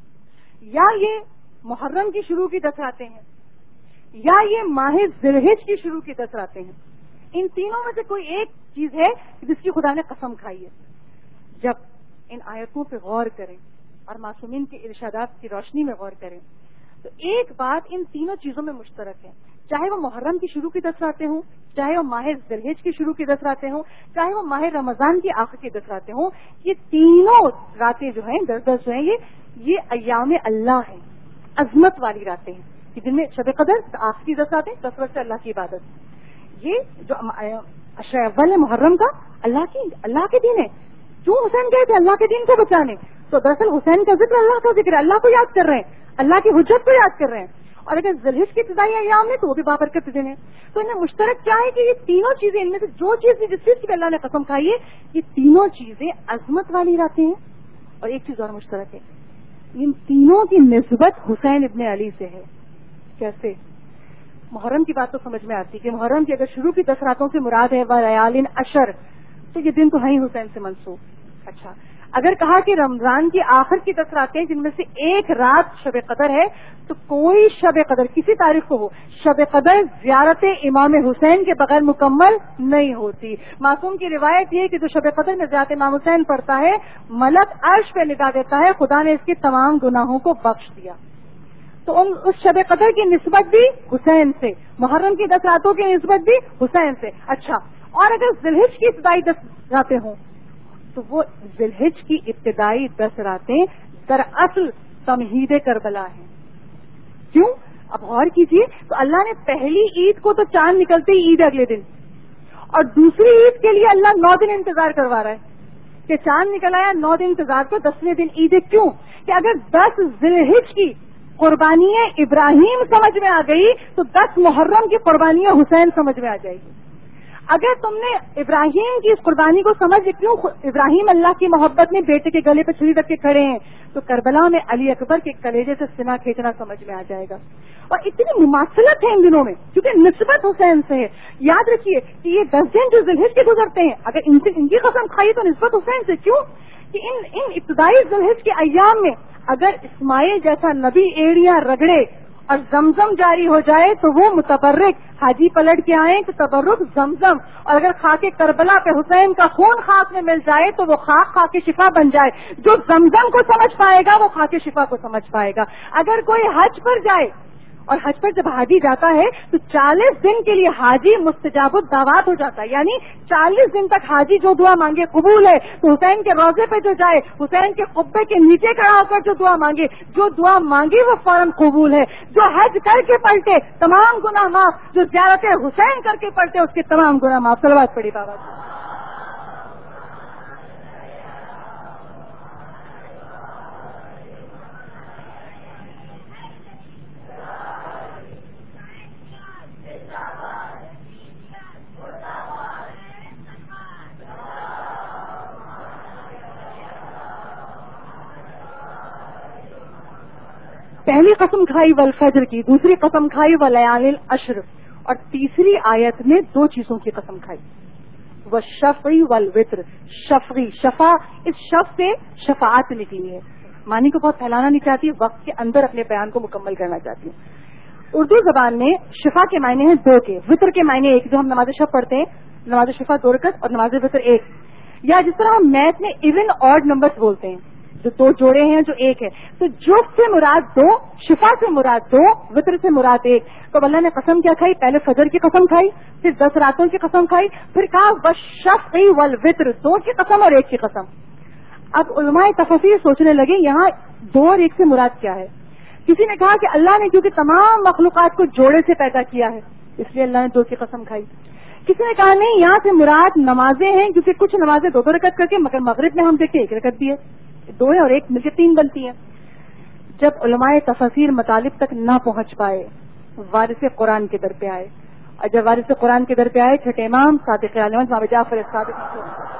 یا یہ محرم کی شروع کی دس راتیں ہیں، یا یہ ماہ ذوالحجہ کی شروع کی دس راتیں ہیں. ان تینوں میں سے کوئی ایک چیز ہے جس کی خدا نے قسم کھائی ہے. جب ان آیتوں پہ غور کریں اور معصومین کے ارشادات کی روشنی میں غور کریں تو ایک بات ان تینوں چیزوں میں مشترک ہے، چاہے وہ محرم کی شروع کی دس راتیں ہوں، چاہے وہ ماہ ذوالحجہ کی شروع کی دس راتیں ہوں، چاہے وہ ماہ رمضان کی آخر کی دس راتیں ہوں، یہ تینوں راتیں جو ہیں دس دس جو ہیں یہ یہ ایام اللہ ہیں، عظمت والی راتیں ہیں کہ جن میں شب قدر آخر کی دس راتیں دس وقت اللہ کی عبادت. یہ جو عشر اول محرم کا اللہ کی اللہ کے دن ہے. کیوں حسین گئے تھے اللہ کے دین کو بچانے؟ تو دراصل حسین کا ذکر اللہ کا ذکر ہے، اللہ کو یاد کر رہے ہیں، اللہ کی حجت کو یاد کر رہے ہیں. اور اگر ذوالحجہ کی ابتدائی ایام میں تو وہ بھی بابرکت دن ہے. تو انہیں مشترک کیا ہے کہ یہ تینوں چیزیں، ان میں سے جو چیز جس چیز کی اللہ نے قسم کھائی ہے یہ تینوں چیزیں عظمت والی راتیں ہیں. اور ایک چیز اور مشترک ہے، ان تینوں کی نسبت حسین ابن علی سے ہے. کیسے؟ محرم کی بات تو سمجھ میں آتی کہ محرم کی اگر شروع کی دس راتوں سے مراد ہے ولیال عشر تو یہ دن تو ہے ہی حسین سے منسوب. اچھا اگر کہا کہ رمضان کی آخر کی دس راتیں جن میں سے ایک رات شب قدر ہے تو کوئی شب قدر کسی تاریخ کو ہو شب قدر زیارت امام حسین کے بغیر مکمل نہیں ہوتی. معصوم کی روایت یہ کہ جو شب قدر میں زیارت امام حسین پڑھتا ہے ملک عرش پہ ندا دیتا ہے خدا نے اس کے تمام گناہوں کو بخش دیا. تو ان اس شب قدر کی نسبت بھی حسین سے، محرم کی دس راتوں کی نسبت بھی حسین سے. اچھا اور اگر ذوالحجہ کی ابتدائی دس راتیں ہوں تو وہ ذوالحجہ کی ابتدائی دس راتیں دراصل تمہید کربلا ہیں. کیوں؟ اب غور کیجیے تو اللہ نے پہلی عید کو تو چاند نکلتے ہی عید اگلے دن، اور دوسری عید کے لیے اللہ نو دن انتظار کروا رہا ہے کہ چاند نکل آیا نو دن انتظار کو دسویں دن عید. کیوں؟ کہ اگر دس ذوالحجہ کی قربانی ابراہیم سمجھ میں آ گئی تو دس محرم کی قربانی حسین سمجھ میں آ جائے گی. اگر تم نے ابراہیم کی اس قربانی کو سمجھ، کیوں ابراہیم اللہ کی محبت میں بیٹے کے گلے پہ چھری رکھ کے کھڑے ہیں، تو کربلا میں علی اکبر کے کلیجے سے سینہ کھینچنا سمجھ میں آ جائے گا. اور اتنی مماثلت ہے ان دنوں میں کیونکہ نسبت حسین سے ہے. یاد رکھیے کہ یہ دس دن جو ذوالحجہ کے گزرتے ہیں اگر ان سے ان کی قسم کھائی تو نسبت حسین سے. کیوں کہ ان ان ابتدائی ذوالحجہ کے ایام میں اگر اسماعیل جیسا نبی ایڑیاں رگڑے اور زمزم جاری ہو جائے تو وہ متبرک حاجی پلٹ کے آئیں تو تبرک زمزم، اور اگر خاک کربلا پہ حسین کا خون خاک میں مل جائے تو وہ خاک خاک شفا بن جائے. جو زمزم کو سمجھ پائے گا وہ خاک شفا کو سمجھ پائے گا. اگر کوئی حج پر جائے اور حج پر جب حاجی جاتا ہے تو چالیس دن کے لیے حاجی مستجاب الدعوات ہو جاتا ہے، یعنی چالیس دن تک حاجی جو دعا مانگے قبول ہے. تو حسین کے روضے پہ جو جائے، حسین کے قبے کے نیچے کھڑا ہو کر جو دعا مانگے، جو دعا مانگی وہ فوراً قبول ہے. جو حج کر کے پلٹے تمام گناہ معاف، جو زیارت حسین کر کے پلٹے اس کے تمام گناہ معاف. صلوات پڑھی بابا. پہلی قسم کھائی والفجر کی، دوسری قسم کھائی ولیال عشر، اور تیسری آیت میں دو چیزوں کی قسم کھائی والشفع والوتر. شفعی شفا، اس شف سے شفاعت نکلی ہے. معنی کو بہت پھیلانا نہیں چاہتی، وقت کے اندر اپنے بیان کو مکمل کرنا چاہتی ہوں. اردو زبان میں شفا کے معنی ہیں دو کے، وتر کے معنی ایک، جو ہم نماز شف پڑھتے ہیں، نماز شفا دو رکعت اور نماز وتر ایک. یا جس طرح ہم میتھ میں ایون آڈ نمبرز بولتے ہیں، جو دو جوڑے ہیں جو ایک ہے. تو جفت سے مراد دو، شفا سے مراد دو، وتر سے مراد ایک. تو اللہ نے قسم کیا کھائی؟ پہلے فجر کی قسم کھائی، پھر دس راتوں کی قسم کھائی، پھر کہا والشفع والوتر، دو کی قسم اور ایک کی قسم. اب علماء تفسیر سوچنے لگے یہاں دو اور ایک سے مراد کیا ہے. کسی نے کہا کہ اللہ نے کیونکہ تمام مخلوقات کو جوڑے سے پیدا کیا ہے اس لیے اللہ نے دو کی قسم کھائی. کسی نے کہا نہیں، یہاں سے مراد نمازیں ہیں کیونکہ کچھ نمازیں دو دو رکعت کر کے، مگر مغرب میں ہم دیکھتے ایک رکعت بھی ہے، دو ہے اور ایک مل کے تین بنتی ہیں. جب علماء تفسیر مطالب تک نہ پہنچ پائے، وارث قرآن کے در پہ آئے اور جب وارث قرآن کے در پہ آئے چھٹے امام صادق عالم امام جعفر صادق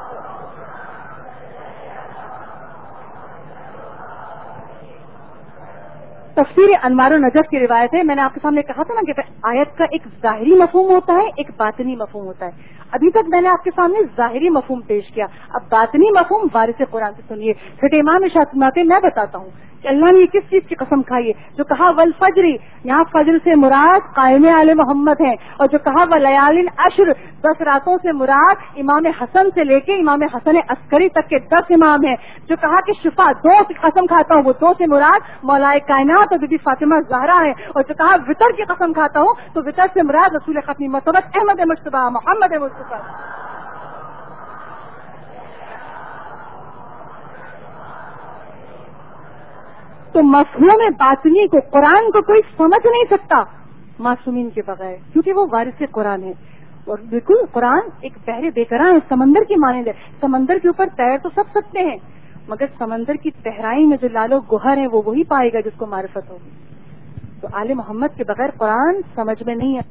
تفسیر انوار النجف کی روایت ہے. میں نے آپ کے سامنے کہا تھا نا کہ آیت کا ایک ظاہری مفہوم ہوتا ہے, ایک باطنی مفہوم ہوتا ہے. ابھی تک میں نے آپ کے سامنے ظاہری مفہوم پیش کیا, اب باطنی مفہوم وارث قرآن سے سنیے. چھٹے امام ارشاد فرماتے ہیں, میں بتاتا ہوں کہ اللہ نے یہ کس چیز کی قسم کھائی ہے. جو کہا والفجر, یہاں فجر سے مراد قائم آل محمد ہیں, اور جو کہا ولیالین عشر, دس راتوں سے مراد امام حسن سے لے کے امام حسن عسکری تک کے دس امام ہیں. جو کہا کہ شفا دو کی قسم کھاتا ہوں, وہ دو سے مراد مولا کائنات اور بی بی فاطمہ زہرا ہے. اور جو کہا وطر کی قسم کھاتا ہوں, تو وطر سے مراد رسول ختمی مرتبت احمد مصطفیٰ محمد مصطفیٰ. تو مفہوم باطنی کو قرآن کو کوئی سمجھ نہیں سکتا معصومین کے بغیر, کیونکہ وہ وارث قرآن ہے. اور بالکل قرآن ایک بحر بے قرار سمندر کی مانند ہے. سمندر کے اوپر تیر تو سب سکتے ہیں, مگر سمندر کی تہرائی میں جو لالو گوہر ہے وہ وہی پائے گا جس کو معرفت ہوگی. تو آل محمد کے بغیر قرآن سمجھ میں نہیں ہے.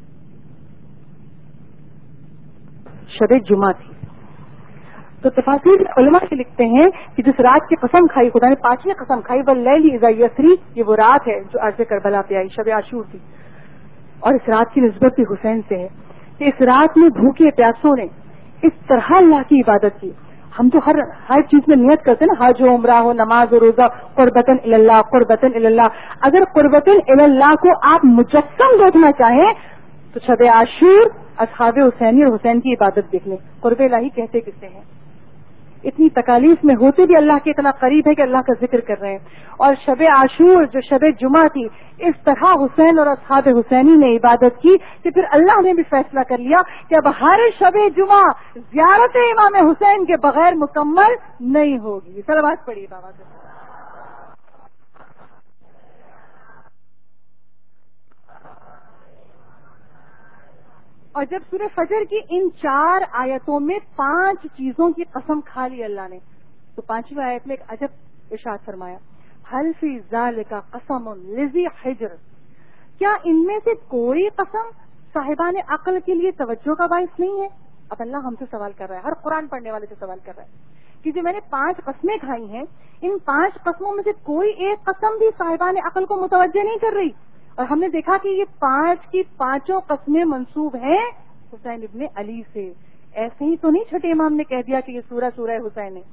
شب جمعہ تھی تو تفاسیر علماء سے لکھتے ہیں کہ جس رات کی قسم کھائی خدا نے, پانچویں قسم کھائی, واللیل اذا یسری, یہ وہ رات ہے جو عرض کربلا پہ آئی, شب عاشور تھی. اور اس رات کی نسبت بھی حسین سے ہے کہ اس رات میں بھوکے پیاسوں نے اس طرح اللہ کی عبادت کی. ہم تو ہر ہر چیز میں نیت کرتے ہیں نا, حج ہو, عمرہ ہو, نماز و روزہ, قربتن اللہ قربتن اللہ. اگر قربتن اللہ کو آپ مجسم دیکھنا چاہیں تو شب عاشور اصحاب حسینی اور حسین کی عبادت دیکھ لیں. قرب الہی کہتے کسے ہیں؟ اتنی تکالیف میں ہوتے بھی اللہ کے اتنا قریب ہے کہ اللہ کا ذکر کر رہے ہیں. اور شب عاشور جو شب جمعہ تھی, اس طرح حسین اور اصحاب حسینی نے عبادت کی کہ پھر اللہ نے بھی فیصلہ کر لیا کہ اب ہر شب جمعہ زیارت امام حسین کے بغیر مکمل نہیں ہوگی. صلوات پڑھیے بابا سے. اور جب سورہ فجر کی ان چار آیتوں میں پانچ چیزوں کی قسم کھا لی اللہ نے, تو پانچویں آیت میں ایک عجب ارشاد فرمایا, حل فی ذالک قسم لذی حجر, کیا ان میں سے کوئی قسم صاحبان عقل کے لیے توجہ کا باعث نہیں ہے؟ اب اللہ ہم سے سوال کر رہا ہے, ہر قرآن پڑھنے والے سے سوال کر رہا ہے کہ جو میں نے پانچ قسمیں کھائی ہیں, ان پانچ قسموں میں سے کوئی ایک قسم بھی صاحبان عقل کو متوجہ نہیں کر رہی. اور ہم نے دیکھا کہ یہ پانچ کی پانچوں قسمیں منسوب ہیں حسین ابن علی سے. ایسے ہی تو نہیں چھٹے امام نے کہہ دیا کہ یہ سورہ سورہ حسین ہے.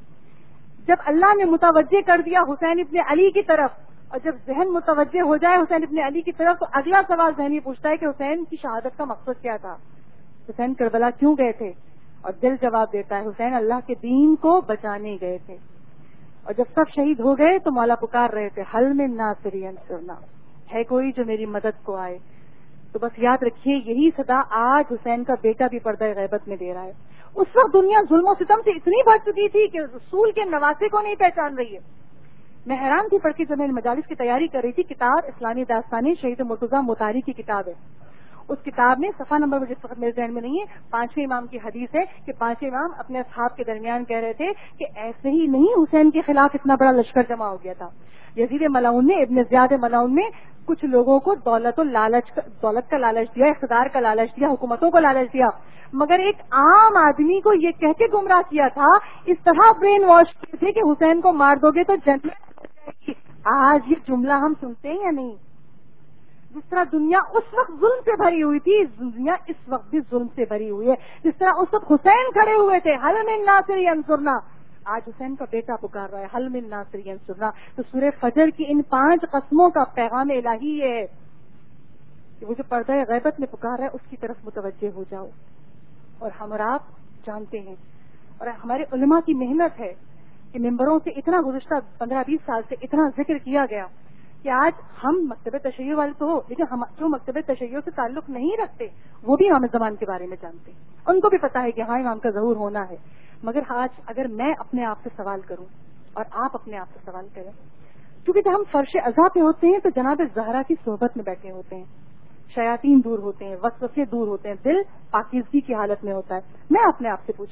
جب اللہ نے متوجہ کر دیا حسین ابن علی کی طرف, اور جب ذہن متوجہ ہو جائے حسین ابن علی کی طرف, تو اگلا سوال ذہن یہ پوچھتا ہے کہ حسین کی شہادت کا مقصد کیا تھا, حسین کربلا کیوں گئے تھے؟ اور دل جواب دیتا ہے حسین اللہ کے دین کو بچانے گئے تھے. اور جب سب شہید ہو گئے تو مولا پکار رہے تھے, حل من ناصر ینصرنا, ہے کوئی جو میری مدد کو آئے. تو بس یاد رکھیے یہی صدا آج حسین کا بیٹا بھی پردہ غیبت میں دے رہا ہے. اس وقت دنیا ظلم و ستم سے اتنی بڑھ چکی تھی کہ رسول کے نواسے کو نہیں پہچان رہی ہے. میں حیران تھی پڑھ کے, جب میں مجالس کی تیاری کر رہی تھی, کتاب اسلامی داستانی شہید مرتضیٰ مطاری کی کتاب ہے. اس کتاب میں صفحہ نمبر مجھے فقط میرے ذہن میں نہیں ہے, پانچویں امام کی حدیث ہے کہ پانچویں امام اپنے اصحاب کے درمیان کہہ رہے تھے کہ ایسے ہی نہیں حسین کے خلاف اتنا بڑا لشکر جمع ہو گیا تھا. یزید ملعون نے, ابن زیاد ملعون نے کچھ لوگوں کو دولت و لالچ دولت کا لالچ دیا, اقتدار کا لالچ دیا, حکومتوں کو لالچ دیا, مگر ایک عام آدمی کو یہ کہہ کے گمراہ کیا تھا, اس طرح برین واش کیے تھے کہ حسین کو مار دو گے تو جنت ہو جائے گی. آج یہ جملہ ہم سنتے ہیں یا نہیں؟ جس طرح دنیا اس وقت ظلم سے بھری ہوئی تھی, دنیا اس وقت بھی ظلم سے بھری ہوئی ہے. جس طرح اس وقت حسین کھڑے ہوئے تھے, حل من ناصر ینصرنا, آج حسین کا بیٹا پکار رہا ہے, حل من ناصر ینصرنا. تو سورہ فجر کی ان پانچ قسموں کا پیغام الہی ہے کہ وہ جو پردہ غیبت میں پکار رہا ہے اس کی طرف متوجہ ہو جاؤ. اور ہم اور آپ جانتے ہیں, اور ہمارے علماء کی محنت ہے کہ ممبروں سے اتنا گزشتہ پندرہ بیس سال سے اتنا ذکر کیا گیا کہ آج ہم مکتب تشیع والے تو ہو, لیکن ہم جو مکتب تشیع سے تعلق نہیں رکھتے وہ بھی امام زمان کے بارے میں جانتے ہیں. ان کو بھی پتا ہے کہ ہاں امام کا ظہور ہونا ہے. مگر آج اگر میں اپنے آپ سے سوال کروں اور آپ اپنے آپ سے سوال کریں, کیونکہ جب ہم فرش عزا پہ ہوتے ہیں تو جناب زہرا کی صحبت میں بیٹھے ہوتے ہیں, شیاطین دور ہوتے ہیں, وسوسے دور ہوتے ہیں, دل پاکیزگی کی حالت میں ہوتا ہے. میں اپنے آپ سے پوچھوں,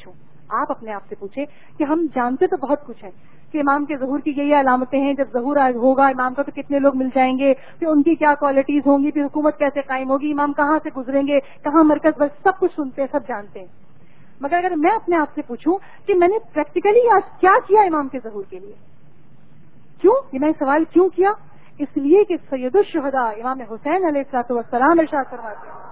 آپ اپنے آپ سے پوچھیں کہ ہم جانتے تو بہت کچھ ہے کہ امام کے ظہور کی یہ علامتیں ہیں، جب ظہور ہوگا امام کا تو کتنے لوگ مل جائیں گے، پھر ان کی کیا کوالٹیز ہوں گی، پھر حکومت کیسے قائم ہوگی، امام کہاں سے گزریں گے، کہاں مرکز، بس سب کچھ سنتے ہیں، سب جانتے ہیں. مگر اگر میں اپنے آپ سے پوچھوں کہ میں نے پریکٹیکلی آج کیا کیا امام کے ظہور کے لیے، کیوں یہ میں سوال کیوں کیا؟ اس لیے کہ سید الشہداء امام حسین علیہ الصلوۃ والسلام ارشاد فرماتے ہیں،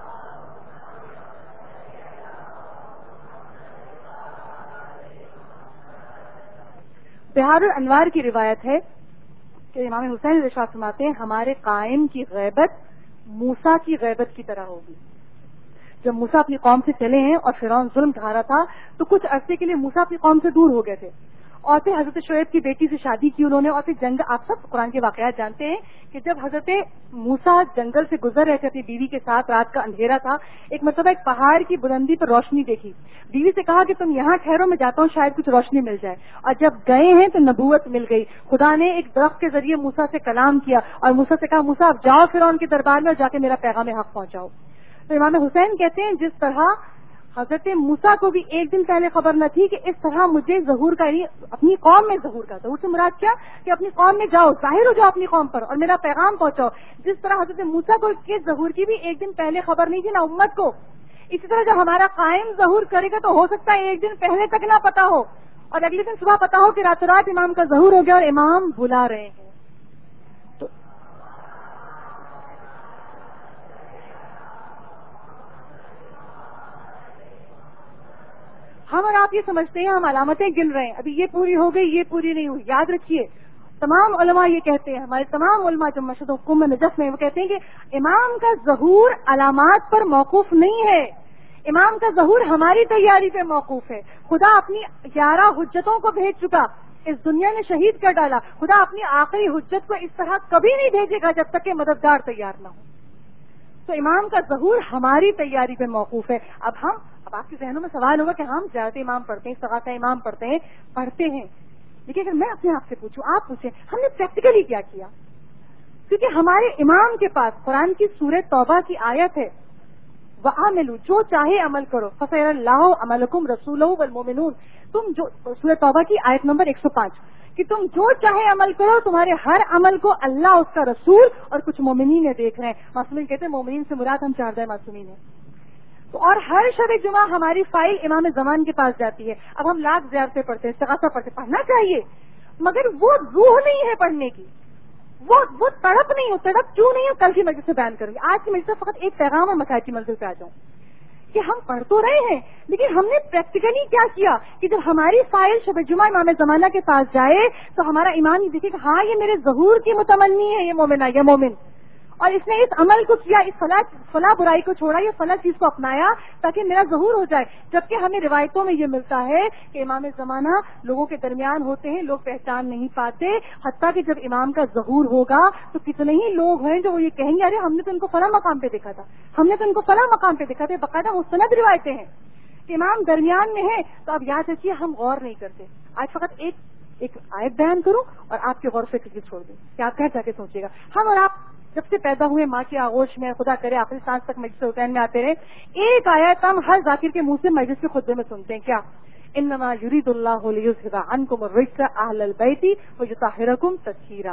بہار الانوار کی روایت ہے کہ امام حسین ارشاد فرماتے ہیں ہمارے قائم کی غیبت موسیٰ کی غیبت کی طرح ہوگی. جب موسیٰ اپنی قوم سے چلے ہیں اور فرعون ظلم ڈھا رہا تھا تو کچھ عرصے کے لیے موسیٰ اپنی قوم سے دور ہو گئے تھے، اور پھر حضرت شعیب کی بیٹی سے شادی کی انہوں نے، اور پھر جنگ، آپ سب قرآن کے واقعات جانتے ہیں کہ جب حضرت موسیٰ جنگل سے گزر رہے تھے اپنی بیوی کے ساتھ، رات کا اندھیرا تھا، ایک مرتبہ ایک پہاڑ کی بلندی پر روشنی دیکھی، بیوی سے کہا کہ تم یہاں ٹھہرو، میں جاتا ہوں شاید کچھ روشنی مل جائے، اور جب گئے ہیں تو نبوت مل گئی. خدا نے ایک درخت کے ذریعے موسیٰ سے کلام کیا اور موسیٰ سے کہا موسیٰ اب جاؤ فرعون کے دربار میں اور جا کے میرا پیغام حق پہنچاؤ. تو امام حسین کہتے ہیں جس طرح حضرت موسیٰ کو بھی ایک دن پہلے خبر نہ تھی کہ اس طرح مجھے ظہور کا، اپنی قوم میں ظہور کا، ظہور سے مراد کیا کہ اپنی قوم میں جاؤ، ظاہر ہو جاؤ اپنی قوم پر اور میرا پیغام پہنچاؤ، جس طرح حضرت موسیٰ کو کے ظہور کی بھی ایک دن پہلے خبر نہیں تھی نہ امت کو، اسی طرح جب ہمارا قائم ظہور کرے گا تو ہو سکتا ہے ایک دن پہلے تک نہ پتا ہو اور اگلے دن صبح پتا ہو کہ راتوں رات امام کا ظہور ہو گیا اور امام بلا رہے ہیں. تو ہم اور آپ یہ سمجھتے ہیں ہم علامتیں گن رہے ہیں، ابھی یہ پوری ہو گئی، یہ پوری نہیں ہوئی. یاد رکھیے تمام علماء یہ کہتے ہیں، ہمارے تمام علماء جو مشہد و کم نجف میں، وہ کہتے ہیں کہ امام کا ظہور علامات پر موقوف نہیں ہے، امام کا ظہور ہماری تیاری پہ موقوف ہے. خدا اپنی گیارہ حجتوں کو بھیج چکا، اس دنیا نے شہید کر ڈالا، خدا اپنی آخری حجت کو اس طرح کبھی نہیں بھیجے گا جب تک کہ مددگار تیار نہ ہو. تو امام کا ظہور ہماری تیاری پہ موقوف ہے. اب ہم اب آپ کے ذہنوں میں سوال ہوگا کہ ہم زیادہ امام پڑھتے ہیں، استغاثہ امام پڑھتے ہیں پڑھتے ہیں لیکن اگر میں اپنے آپ سے پوچھوں، آپ پوچھیں ہم نے پریکٹیکلی کیا کیا؟ کیونکہ ہمارے امام کے پاس قرآن کی سورہ توبہ کی آیت ہے، وَعَمِلُوا، جو چاہے عمل کرو، فَسَيَرَى اللَّهُ عَمَلَكُمْ رَسُولُهُ وَالْمُؤْمِنُونَ. تم جو سورہ توبہ کی آیت نمبر ایک سو پانچ کہ تم جو چاہے عمل کرو، تمہارے ہر عمل کو اللہ، اس کا رسول اور کچھ مومنین دیکھ رہے ہیں. معصومین کہتے ہیں مومنین سے مراد ہم چاردہ معصومین ہیں. تو اور ہر شب جمعہ ہماری فائل امام زمان کے پاس جاتی ہے. اب ہم لاکھ زیارتیں پڑھتے ہیں، استغاثہ پڑھتے، پڑھنا چاہیے مگر وہ روح نہیں ہے پڑھنے کی، وہ وہ تڑپ نہیں ہو. تڑپ کیوں نہیں ہو؟ کل کی مجلس سے بیان کروں گی. آج کی مجلس سے فقط ایک پیغام اور مسائل کی منزل پہ آ جاؤں کہ ہم پڑھ تو رہے ہیں لیکن ہم نے پریکٹیکلی کیا کیا کہ جب ہماری فائل شب جمعہ امام زمانہ کے پاس جائے تو ہمارا ایمان یہ دیکھے کہ ہاں یہ میرے ظہور کی متمنی ہے، یہ مومن ہے، یہ مومن، اور اس نے اس عمل کو کیا، اس فلاں فلاں برائی کو چھوڑا، یہ فلاں چیز کو اپنایا تاکہ میرا ظہور ہو جائے. جبکہ ہمیں روایتوں میں یہ ملتا ہے کہ امام زمانہ لوگوں کے درمیان ہوتے ہیں، لوگ پہچان نہیں پاتے، حتیٰ کہ جب امام کا ظہور ہوگا تو کتنے ہی لوگ ہیں جو وہ یہ کہیں گے ارے ہم نے تو ان کو فلاں مقام پہ دیکھا تھا، ہم نے تو ان کو فلاں مقام پہ دیکھا تھا. باقاعدہ مستند روایتیں ہیں کہ امام درمیان میں ہے. تو اب یاد رکھیے ہم غور نہیں کرتے. آج فقط ایک ایک آیت بیان کروں اور آپ کے غور سے کسی چھوڑ دیں کہ آپ گھر جا کے سوچیے گا. ہم اور آپ جب سے پیدا ہوئے ماں کی آغوش میں، خدا کرے آخری سانس تک مجلس حسین میں آتے رہے، ایک آیت ہم ہر ذاکر کے منہ سے مجلس کے خطبے میں سنتے ہیں. کیا؟ انما یرید اللہ لیذھب عنکم الرجس اہل البیت ویطہرکم تطہیرا.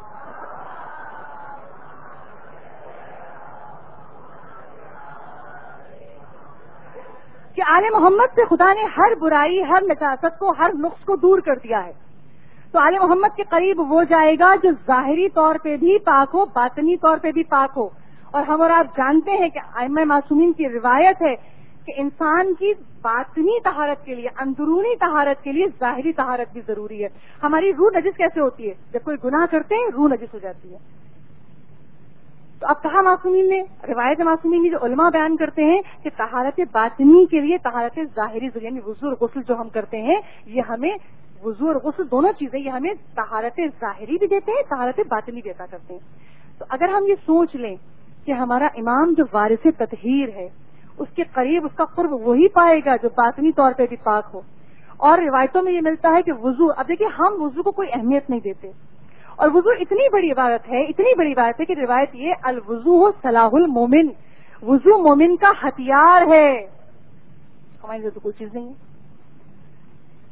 کہ آل محمد سے خدا نے ہر برائی، ہر نجاست کو، ہر نقص کو دور کر دیا ہے. تو آل محمد کے قریب وہ جائے گا جو ظاہری طور پہ بھی پاک ہو، باطنی طور پہ بھی پاک ہو. اور ہم اور آپ جانتے ہیں کہ ائمہ معصومین کی روایت ہے کہ انسان کی باطنی طہارت کے لیے، اندرونی طہارت کے لیے ظاہری طہارت بھی ضروری ہے. ہماری روح نجس کیسے ہوتی ہے؟ جب کوئی گناہ کرتے ہیں روح نجس ہو جاتی ہے. تو اب کہا معصومین نے، روایت معصومین نے جو علماء بیان کرتے ہیں کہ طہارت باطنی کے لیے طہارت ظاہری ضروری، یعنی وضو اور غسل جو ہم کرتے ہیں یہ ہمیں، وضو اور غسل دونوں چیزیں یہ ہمیں طہارت ظاہری بھی دیتے ہیں، طہارت باطنی بھی عطا کرتے ہیں. تو اگر ہم یہ سوچ لیں کہ ہمارا امام جو وارث تطہیر ہے اس کے قریب اس کا قرب وہی پائے گا جو باطنی طور پہ بھی پاک ہو. اور روایتوں میں یہ ملتا ہے کہ وضو، اب دیکھیے ہم وضو کو کوئی اہمیت نہیں دیتے، اور وضو اتنی بڑی عبادت ہے، اتنی بڑی عبادت ہے کہ روایت یہ الوضو صلاح المومن، وضو مومن کا ہتھیار ہے. ہماری تو کوئی چیز نہیں ہے.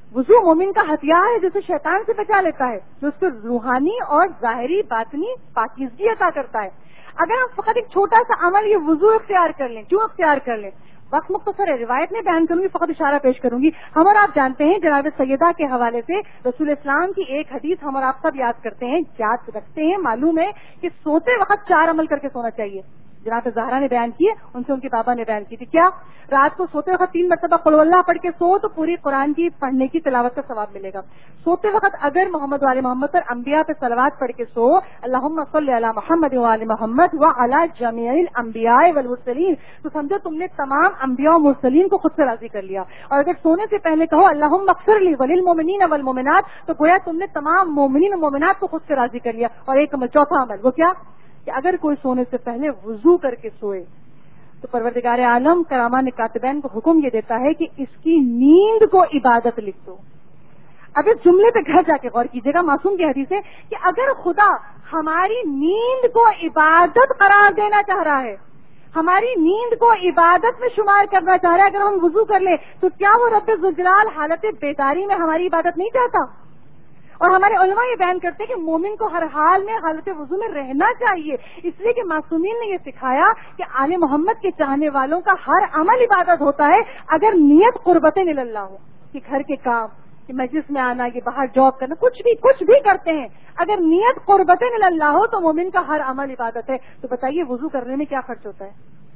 وضو مومن کا ہتھیار ہے جسے شیطان سے بچا لیتا ہے، جو اس کو روحانی اور ظاہری باطنی پاکیزگی عطا کرتا ہے۔ اگر ہم فقط ایک چھوٹا سا عمل یہ وضو اختیار کر لیں، کیوں اختیار کر لیں؟ وقت مختصر ہے، روایت میں بیان کروں گی، فقط اشارہ پیش کروں گی۔ ہم اور آپ جانتے ہیں جناب سیدہ کے حوالے سے رسول اسلام کی ایک حدیث ہم اور آپ سب یاد کرتے ہیں، یاد رکھتے ہیں، معلوم ہے کہ سوتے وقت چار عمل کر کے سونا چاہیے۔ جناب زہرا نے بیان کیے، ان سے ان کے بابا نے بیان کی تھی، کیا رات کو سوتے وقت تین مرتبہ قل اللہ پڑھ کے سو تو پوری قرآن کی پڑھنے کی تلاوت کا ثواب ملے گا۔ سوتے وقت اگر محمد وعلی محمد پر انبیاء پہ صلوات پڑھ کے سو، اللہم صلی علی محمد وعلی محمد وعلی جمیع الانبیاء والمرسلین، تو سمجھو تم نے تمام انبیاء و مرسلین کو خود سے راضی کر لیا۔ اور اگر سونے سے پہلے کہو اللہم اغفر لی وللمؤمنین والمؤمنات، تو گویا تم نے تمام مومنین و مومنات کو خود سے راضی کر لیا۔ اور ایک عمل، چوتھا عمل، وہ کیا کہ اگر کوئی سونے سے پہلے وضو کر کے سوئے تو پروردگار عالم کرامان کاتبین کو حکم یہ دیتا ہے کہ اس کی نیند کو عبادت لکھ دو۔ اب اس جملے پہ گھر جا کے غور کیجیے گا، معصوم کی حدیث ہے کہ اگر خدا ہماری نیند کو عبادت قرار دینا چاہ رہا ہے، ہماری نیند کو عبادت میں شمار کرنا چاہ رہا ہے، اگر ہم وضو کر لیں تو کیا وہ رب ذوالجلال حالت بیداری میں ہماری عبادت نہیں چاہتا؟ اور ہمارے علماء یہ بیان کرتے ہیں کہ مومن کو ہر حال میں حالت وضو میں رہنا چاہیے، اس لیے کہ معصومین نے یہ سکھایا کہ آل محمد کے چاہنے والوں کا ہر عمل عبادت ہوتا ہے اگر نیت قربت اللہ ہو، کہ گھر کے کام، کہ مجلس میں آنا، یہ باہر جاب کرنا، کچھ بھی کچھ بھی کرتے ہیں، اگر نیت قربت اللہ ہو تو مومن کا ہر عمل عبادت ہے۔ تو بتائیے وضو کرنے میں کیا خرچ ہوتا ہے؟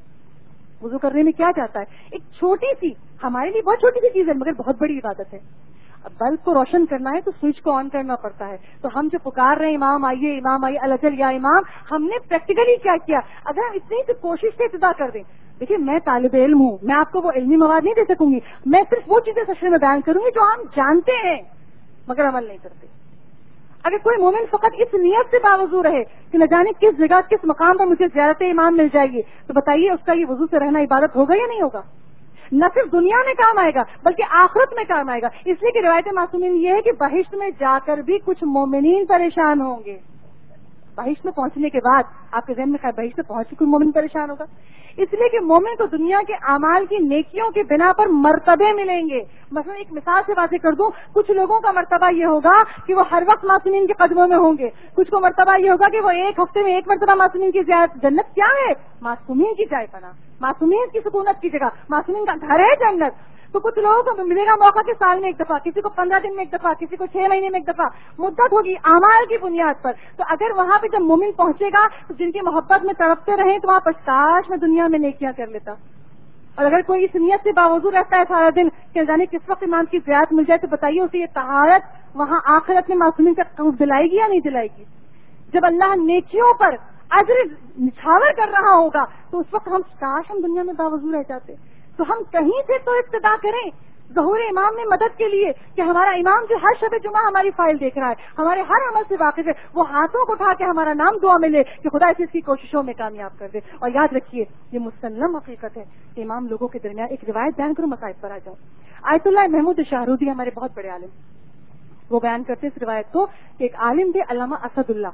وضو کرنے میں کیا جاتا ہے؟ ایک چھوٹی سی، ہمارے لیے بہت چھوٹی سی چیز ہے مگر بہت بڑی عبادت ہے۔ بلب کو روشن کرنا ہے تو سوئچ کو آن کرنا پڑتا ہے۔ تو ہم جو پکار رہے ہیں امام آئیے، امام آئیے، الجل یا امام، ہم نے پریکٹیکلی کیا کیا؟ اگر ہم اتنی سی کوشش سے ابتدا کر دیں، دیکھیے میں طالب علم ہوں، میں آپ کو وہ علمی مواد نہیں دے سکوں گی، میں صرف وہ چیزیں سشرے میں بیان کروں گی جو ہم جانتے ہیں مگر عمل نہیں کرتے۔ اگر کوئی مومن فقط اس نیت سے باوضو رہے کہ نہ جانے کس جگہ کس مقام پر مجھے زیارت امام مل جائے گی، تو بتائیے اس کا یہ وضو سے رہنا عبادت ہوگا یا نہیں ہوگا؟ نہ صرف دنیا میں کام آئے گا بلکہ آخرت میں کام آئے گا، اس لیے کہ روایت معصومین یہ ہے کہ بہشت میں جا کر بھی کچھ مومنین پریشان ہوں گے۔ بہشت میں پہنچنے کے بعد آپ کے ذہن میں خیر بہشت میں پہنچ کے کوئی مومن پریشان ہوگا؟ اس لیے کہ مومن کو دنیا کے اعمال کی نیکیوں کے بنا پر مرتبے ملیں گے۔ مثلا ایک مثال سے واضح کر دوں، کچھ لوگوں کا مرتبہ یہ ہوگا کہ وہ ہر وقت معصومین کے قدموں میں ہوں گے، کچھ کو مرتبہ یہ ہوگا کہ وہ ایک ہفتے میں ایک مرتبہ معصومین کی زیارت۔ جنت کیا ہے؟ معصومین کی جائے پناہ، معصومین کی سکونت کی جگہ، معصومین کا گھر ہے جنت۔ تو کچھ لوگوں کو ملے گا موقع کہ سال میں ایک دفعہ، کسی کو پندرہ دن میں ایک دفعہ، کسی کو چھ مہینے میں ایک دفعہ، مدت ہوگی اعمال کی بنیاد پر۔ تو اگر وہاں پہ جب مومن پہنچے گا تو جن کی محبت میں تڑپتے رہیں تو وہاں پر کاش میں دنیا میں نیکیاں کر لیتا۔ اور اگر کوئی اس نیت سے باوضو رہتا ہے سارا دن کہ جانے کس وقت امام کی زیارت مل جائے، تو بتائیے اسے یہ طہارت وہاں آخرت میں معصومین کا قرب دلائے گی یا نہیں دلائے گی؟ جب اللہ نیکیوں پر اجر نچھاور کر رہا ہوگا تو اس وقت ہم کاش ہم دنیا میں باوضو رہ جاتے۔ تو ہم کہیں سے تو ابتدا کریں ظہور امام میں مدد کے لیے کہ ہمارا امام جو ہر شب جمعہ ہماری فائل دیکھ رہا ہے، ہمارے ہر عمل سے واقف ہے، وہ ہاتھوں کو اٹھا کے ہمارا نام دعا میں لے کہ خدا اس کی کوششوں میں کامیاب کر دے۔ اور یاد رکھیے یہ مسلم حقیقت ہے کہ امام لوگوں کے درمیان ایک روایت بیان کروں، مسائل پر آ جاؤں۔ آیت اللہ محمود شاہرودی ہمارے بہت بڑے عالم، وہ بیان کرتے اس روایت کو کہ ایک عالم تھے علامہ اسد اللہ،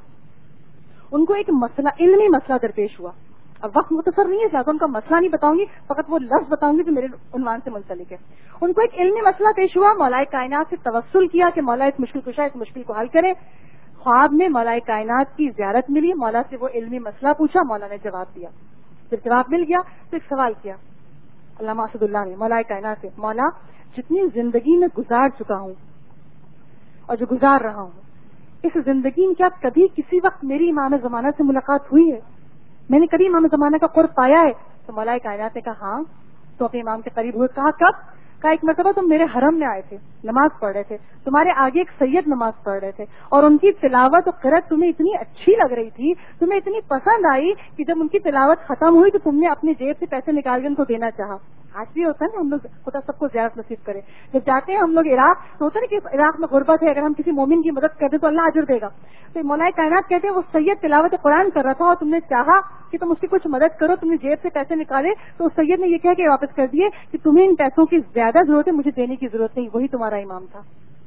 ان کو ایک مسئلہ علمی مسئلہ درپیش ہوا۔ اب وقت مختصر نہیں ہے، زیادہ ان کا مسئلہ نہیں بتاؤں گی، فقط وہ لفظ بتاؤں گی جو میرے عنوان سے منسلک ہے۔ ان کو ایک علمی مسئلہ پیش ہوا، مولا کائنات سے توسل کیا کہ مولا اس مشکل کشا اس مشکل کو حل کرے۔ خواب میں مولا کائنات کی زیارت ملی، مولا سے وہ علمی مسئلہ پوچھا، مولا نے جواب دیا۔ جب جواب مل گیا تو ایک سوال کیا علامہ اسد اللہ نے مولا کائنات سے، مولا جتنی زندگی میں گزار چکا ہوں اور جو گزار رہا ہوں، اس زندگی میں کیا کبھی کسی وقت میری امام زمانہ سے ملاقات ہوئی ہے؟ میں نے کبھی امام زمانہ کا قرب پایا ہے؟ تو مولا کائنات نے کہا ہاں۔ تو اپنے امام کے قریب ہوئے، کہا کب؟ کہا ایک مرتبہ تم میرے حرم میں آئے تھے، نماز پڑھ رہے تھے، تمہارے آگے ایک سید نماز پڑھ رہے تھے اور ان کی تلاوت اور قرأت تمہیں اتنی اچھی لگ رہی تھی، تمہیں اتنی پسند آئی کہ جب ان کی تلاوت ختم ہوئی تو تم نے اپنی جیب سے پیسے نکال کے ان کو دینا چاہا۔ آج بھی ہوتا ہے نا، ہم لوگ خدا سب کو زیارت نصیب کرے، جب جاتے ہیں ہم لوگ عراق تو ہوتا ہے نا کہ عراق میں غربت ہے، اگر ہم کسی مومن کی مدد کر دیں تو اللہ اجر دے گا۔ تو مولا کائنات کہتے ہیں وہ سید تلاوت قرآن کر رہا تھا اور تم نے چاہا کہ تم اس کی کچھ مدد کرو، تم نے جیب سے پیسے نکالے تو اس سید نے یہ کہہ کے واپس کر دیے کہ تمہیں ان پیسوں کی زیادہ ضرورت ہے، مجھے دینے کی ضرورت نہیں، وہی تمہارا امام تھا۔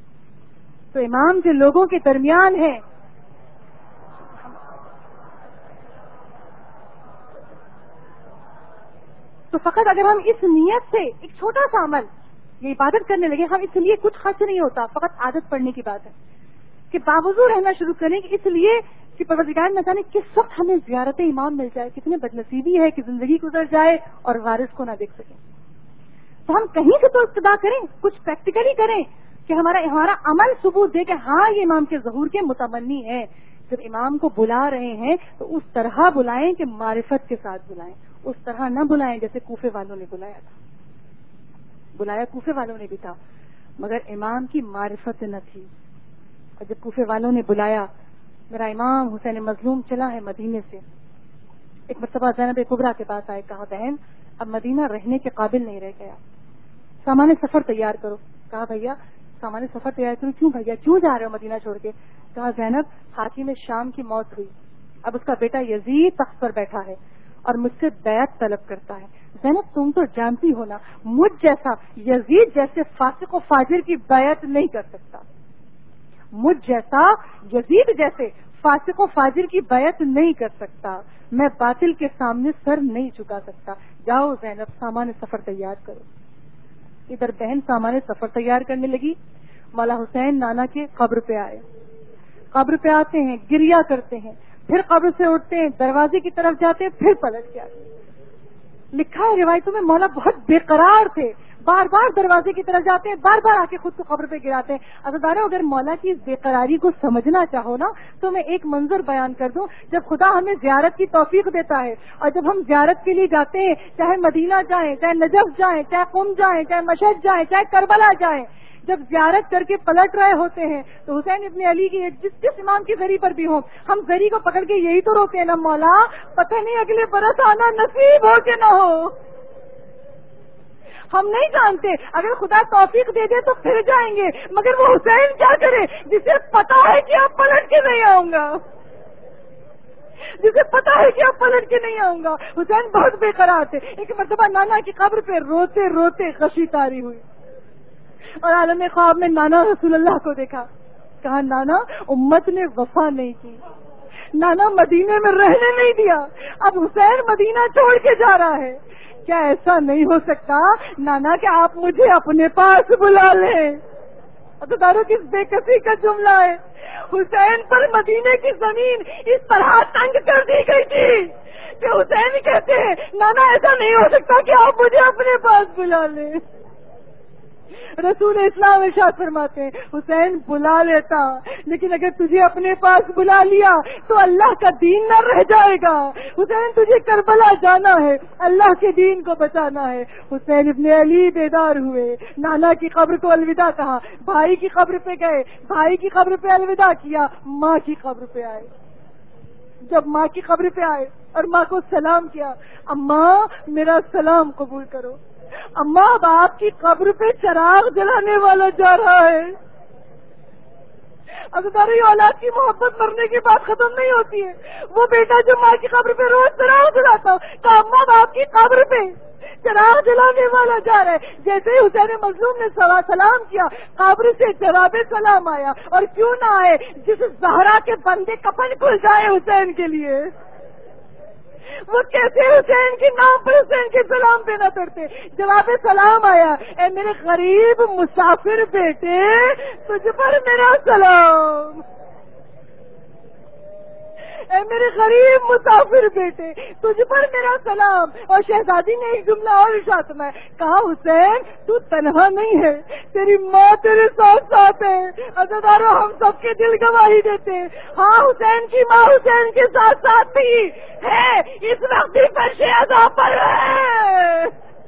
تو امام جو لوگوں کے درمیان ہے، تو فقط اگر ہم اس نیت سے ایک چھوٹا سا عمل یہ عبادت کرنے لگے ہم، اس لیے کچھ خرچ نہیں ہوتا، فقط عادت پڑنے کی بات ہے کہ باوضو رہنا شروع کریں کہ اس لیے کہ پروردگار نہ جانے کس وقت ہمیں زیارت امام مل جائے، کتنے بدنصیبی ہے کہ زندگی گزر جائے اور وارث کو نہ دیکھ سکیں. تو ہم کہیں سے تو ابتدا کریں، کچھ پریکٹیکلی کریں کہ ہمارا ہمارا عمل ثبوت دے کہ ہاں یہ امام کے ظہور کے متمنی ہے. جب امام کو بلا رہے ہیں تو اس طرح بلائیں کہ معرفت کے ساتھ بلائیں، اس طرح نہ بلائیں جیسے کوفے والوں نے بلایا تھا. بلایا کوفے والوں نے بھی تھا مگر امام کی معرفت نہ تھی. اور جب کوفے والوں نے بلایا، میرا امام حسین مظلوم چلا ہے مدینے سے. ایک مرتبہ زینب کبریٰ کے پاس آئے، کہا بہن اب مدینہ رہنے کے قابل نہیں رہ گیا، سامان سفر تیار کرو. کہا بھیا سامان سفر تیار کرو؟ کیوں بھیا، کیوں جا رہے ہو مدینہ چھوڑ کے؟ کہا زینب حاکم شام کی موت ہوئی، اب اس کا بیٹا یزید تخت پر بیٹھا ہے اور مجھ سے بیعت طلب کرتا ہے. زینب تم تو جانتی ہو نا مجھ جیسا یزید جیسے فاسق و فاجر کی بیعت نہیں کر سکتا، مجھ جیسا یزید جیسے فاسق و فاجر کی بیعت نہیں کر سکتا، میں باطل کے سامنے سر نہیں جھکا سکتا. جاؤ زینب سامان سفر تیار کرو. ادھر بہن سامان سفر تیار کرنے لگی، مولا حسین نانا کے قبر پہ آئے. قبر پہ آتے ہیں، گریا کرتے ہیں، پھر قبر سے اٹھتے ہیں، دروازے کی طرف جاتے ہیں، پھر پلٹ کے آتے ہیں. لکھا ہے روایتوں میں مولا بہت بے قرار تھے، بار بار دروازے کی طرف جاتے ہیں، بار بار آ کے خود کو قبر پہ گراتے ہیں. عزیزانو اگر مولا کی اس بے قراری کو سمجھنا چاہو نا تو میں ایک منظر بیان کر دوں. جب خدا ہمیں زیارت کی توفیق دیتا ہے اور جب ہم زیارت کے لیے جاتے ہیں، چاہے مدینہ جائیں، چاہے نجف جائیں، چاہے قم جائیں، چاہے مشہد جائیں، چاہے کربلا جائیں، جب زیارت کر کے پلٹ رہے ہوتے ہیں تو حسین ابن علی کی جس جس امام کی زری پر بھی ہوں، ہم زری کو پکڑ کے یہی تو روکے نا مولا پتہ نہیں اگلے برس آنا نصیب ہو کہ نہ ہو. ہم نہیں جانتے، اگر خدا توفیق دے دے تو پھر جائیں گے، مگر وہ حسین کیا کرے جسے پتا ہے کہ اب پلٹ کے نہیں آؤں گا، جسے پتا ہے کہ اب پلٹ کے نہیں آؤں گا. حسین بہت بے قرار تھے. ایک مرتبہ نانا کی قبر پہ روتے روتے غشی طاری ہوئی اور عالم خواب میں نانا رسول اللہ کو دیکھا. کہا نانا امت نے وفا نہیں کی، نانا مدینے میں رہنے نہیں دیا، اب حسین مدینہ چھوڑ کے جا رہا ہے. کیا ایسا نہیں ہو سکتا نانا کہ آپ مجھے اپنے پاس بلا لیں؟ عزیزانو کس بے کسی کا جملہ ہے. حسین پر مدینے کی زمین اس طرح تنگ کر دی گئی تھی کہ حسین کہتے ہیں نانا ایسا نہیں ہو سکتا کہ آپ مجھے اپنے پاس بلا لیں. رسول اسلام ارشاد فرماتے ہیں حسین بلا لیتا، لیکن اگر تجھے اپنے پاس بلا لیا تو اللہ کا دین نہ رہ جائے گا. حسین تجھے کربلا جانا ہے، اللہ کے دین کو بچانا ہے. حسین ابن علی بیدار ہوئے، نانا کی قبر کو الوداع کہا، بھائی کی قبر پہ گئے، بھائی کی قبر پہ الوداع کیا، ماں کی قبر پہ آئے. جب ماں کی قبر پہ آئے اور ماں کو سلام کیا، اماں میرا سلام قبول کرو. اماں اب آپ کی قبر پہ چراغ جلانے والا جا رہا ہے. اب تمہاری اولاد کی محبت مرنے کے بعد ختم نہیں ہوتی ہے. وہ بیٹا جو ماں کی قبر پہ روز چراغ جلاتا تو اماں باپ کی قبر پہ چراغ جلانے والا جا رہا ہے. جیسے ہی حسین مظلوم نے سلام کیا، قبر سے جواب سلام آیا. اور کیوں نہ آئے جس زہرا کے بندے کفن کھل جائے حسین کے لیے، وہ کیسے حسین کے نام پر حسین کے سلام پہ نہ کرتے. جواب سلام آیا، اے میرے غریب مسافر بیٹے تجھ پر میرا سلام. اے میرے غریب مسافر بیٹے تجھ پر میرا سلام. اور شہزادی نے ایک جملہ اور ارشاد میں کہا حسین تو تنہا نہیں ہے، تیری ماں تیرے ساتھ ساتھ ہے. عزیزانو ہم سب کے دل گواہی دیتے ہیں، ہاں حسین کی ماں حسین کے ساتھ ساتھ بھی ہے، اس وقت بھی فرش عذاب پر ہے،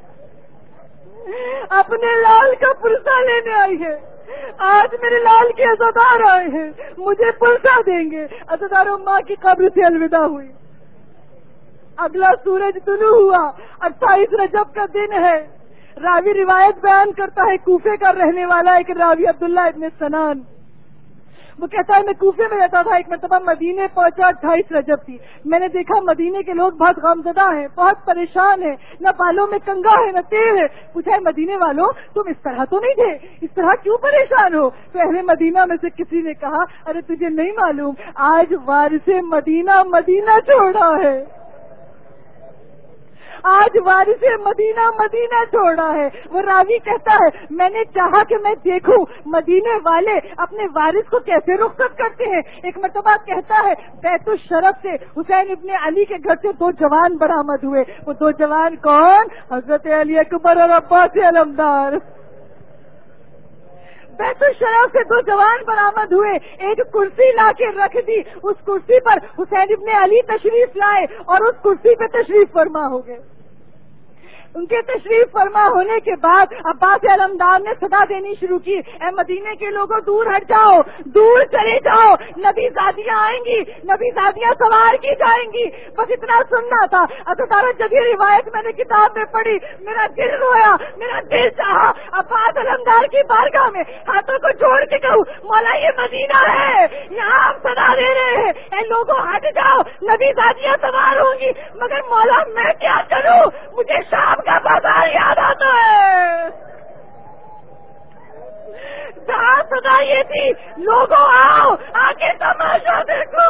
اپنے لال کا پرسہ لینے آئی ہے. آج میرے لال کے عزادار آئے ہیں، مجھے پلٹا دیں گے. عزاداروں ماں کی قبر سے الوداع ہوئی. اگلا سورج طلوع ہوا، اٹھائیس رجب کا دن ہے. راوی روایت بیان کرتا ہے، کوفے کا رہنے والا ایک راوی عبداللہ ابن سنان، وہ کہتا ہے میں کوفے میں رہتا تھا. ایک مرتبہ مدینے پہنچا، اٹھائیس رجب تھی. میں نے دیکھا مدینے کے لوگ بہت غمزدہ ہیں، بہت پریشان ہیں، نہ بالوں میں کنگا ہے نہ تیل ہے. پوچھا مدینے والوں تم اس طرح تو نہیں تھے، اس طرح کیوں پریشان ہو؟ تو اہل مدینہ میں سے کسی نے کہا ارے تجھے نہیں معلوم آج وارث مدینہ مدینہ چھوڑا ہے. آج وارث مدینہ مدینہ چھوڑا ہے. وہ راوی کہتا ہے میں نے چاہا کہ میں دیکھوں مدینے والے اپنے وارث کو کیسے رخصت کرتے ہیں. ایک مرتبہ کہتا ہے بیت الشرف سے حسین ابن علی کے گھر سے دو جوان برآمد ہوئے. وہ دو جوان کون؟ حضرت علی اکبر اور عباس علمدار. بیت الشرف سے دو جوان برآمد ہوئے. ایک کرسی لا کے رکھ دی, اس کرسی پر حسین ابن علی تشریف لائے اور اس کرسی پہ تشریف فرما ہو گئے. ان کے تشریف فرما ہونے کے بعد عباس علمدار نے صدا دینی شروع کی, اے مدینے کے لوگوں دور ہٹ جاؤ, دور چلے جاؤ, نبی زادیاں آئیں گی, نبی زادیاں سوار کی جائیں گی. بس اتنا سننا تھا. اتارا جدید روایت میں نے کتاب میں پڑھی, میرا دل رویا, میرا دل چاہا عباس علمدار کی بارگاہ میں ہاتھوں کو جوڑ کے کہوں مولا یہ مدینہ ہے, یہاں ہم صدا دے رہے ہیں, اے لوگوں ہٹ جاؤ, نبی زادیاں سوار ہوں گی. مگر مولا میں کیا کروں, مجھے شام کا بازار یاد آتا ہے جہاں صدا یہ تھی لوگوں آؤ آ کے تماشا دیکھو.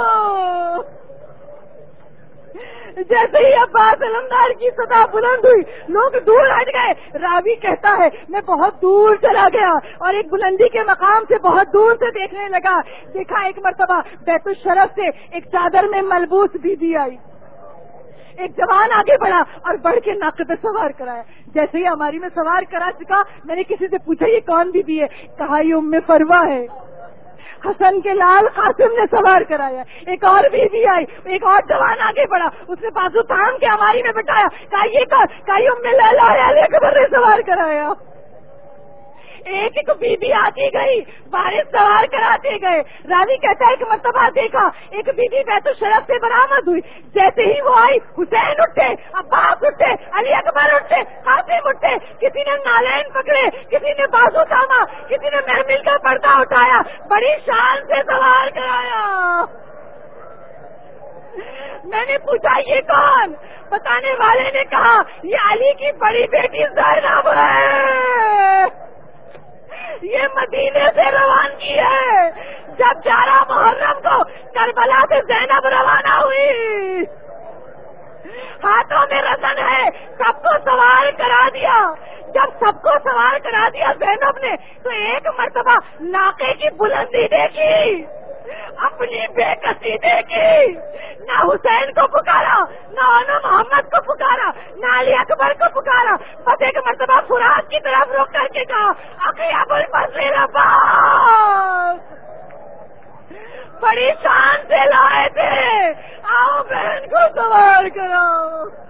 جیسے ہی عباس علمدار کی صدا بلند ہوئی لوگ دور ہٹ گئے. راوی کہتا ہے میں بہت دور چلا گیا اور ایک بلندی کے مقام سے بہت دور سے دیکھنے لگا. دیکھا ایک مرتبہ بیت الشرف سے ایک چادر میں ملبوس بی بی آئی. ایک جوان آگے بڑھا اور بڑھ کے ناقے پہ سوار کرایا. جیسے ہی ہماری میں سوار کرا چکا میں نے کسی سے پوچھا یہ کون بی بی ہے؟ کہا یہ ام فروا ہے. حسن کے لال قاسم نے سوار کرایا. ایک اور بی بی آئی, ایک اور جوان آگے بڑھا, اس نے بازو تھام کے ہماری میں بٹھایا. کہا یہ کون؟ کہا یہ ام لیلا ہے, علی اکبر نے سوار کرایا. ایک ایک بی بی آتی گئی, بارش سوار کراتے گئے. راوی کہتا ہے ایک مرتبہ دیکھا ایک بی بی بیت الشرف سے برآمد ہوئی. جیسے ہی وہ آئی حسین اٹھے, عباس اٹھے, علی اکبر اٹھے, قاسم اٹھے. کسی نے نالین پکڑے, کسی نے بازو تھاما, کسی نے محمل کا پردہ اٹھایا, بڑی شان سے سوار کرایا. میں نے پوچھا یہ کون؟ بتانے والے نے کہا یہ علی کی بڑی بیٹی زینب ہے, یہ مدینے سے روانگی ہے. جب گیارہ محرم کو کربلا سے زینب روانہ ہوئی, ہاتھوں میں رسن ہے, سب کو سوار کرا دیا. جب سب کو سوار کرا دیا زینب نے تو ایک مرتبہ ناقے کی بلندی دیکھی, اپنی بے کسی دیکھی. نہ حسین کو پکارا, نہ آنا محمد کو پکارا, نہ علی اکبر کو پکارا. بس ایک مرتبہ فرات کی طرف روک کر کے کہا اخی ابو الفضل عباس, بڑی شان سے لائے تھے, آؤ بہن کو سوار کرو.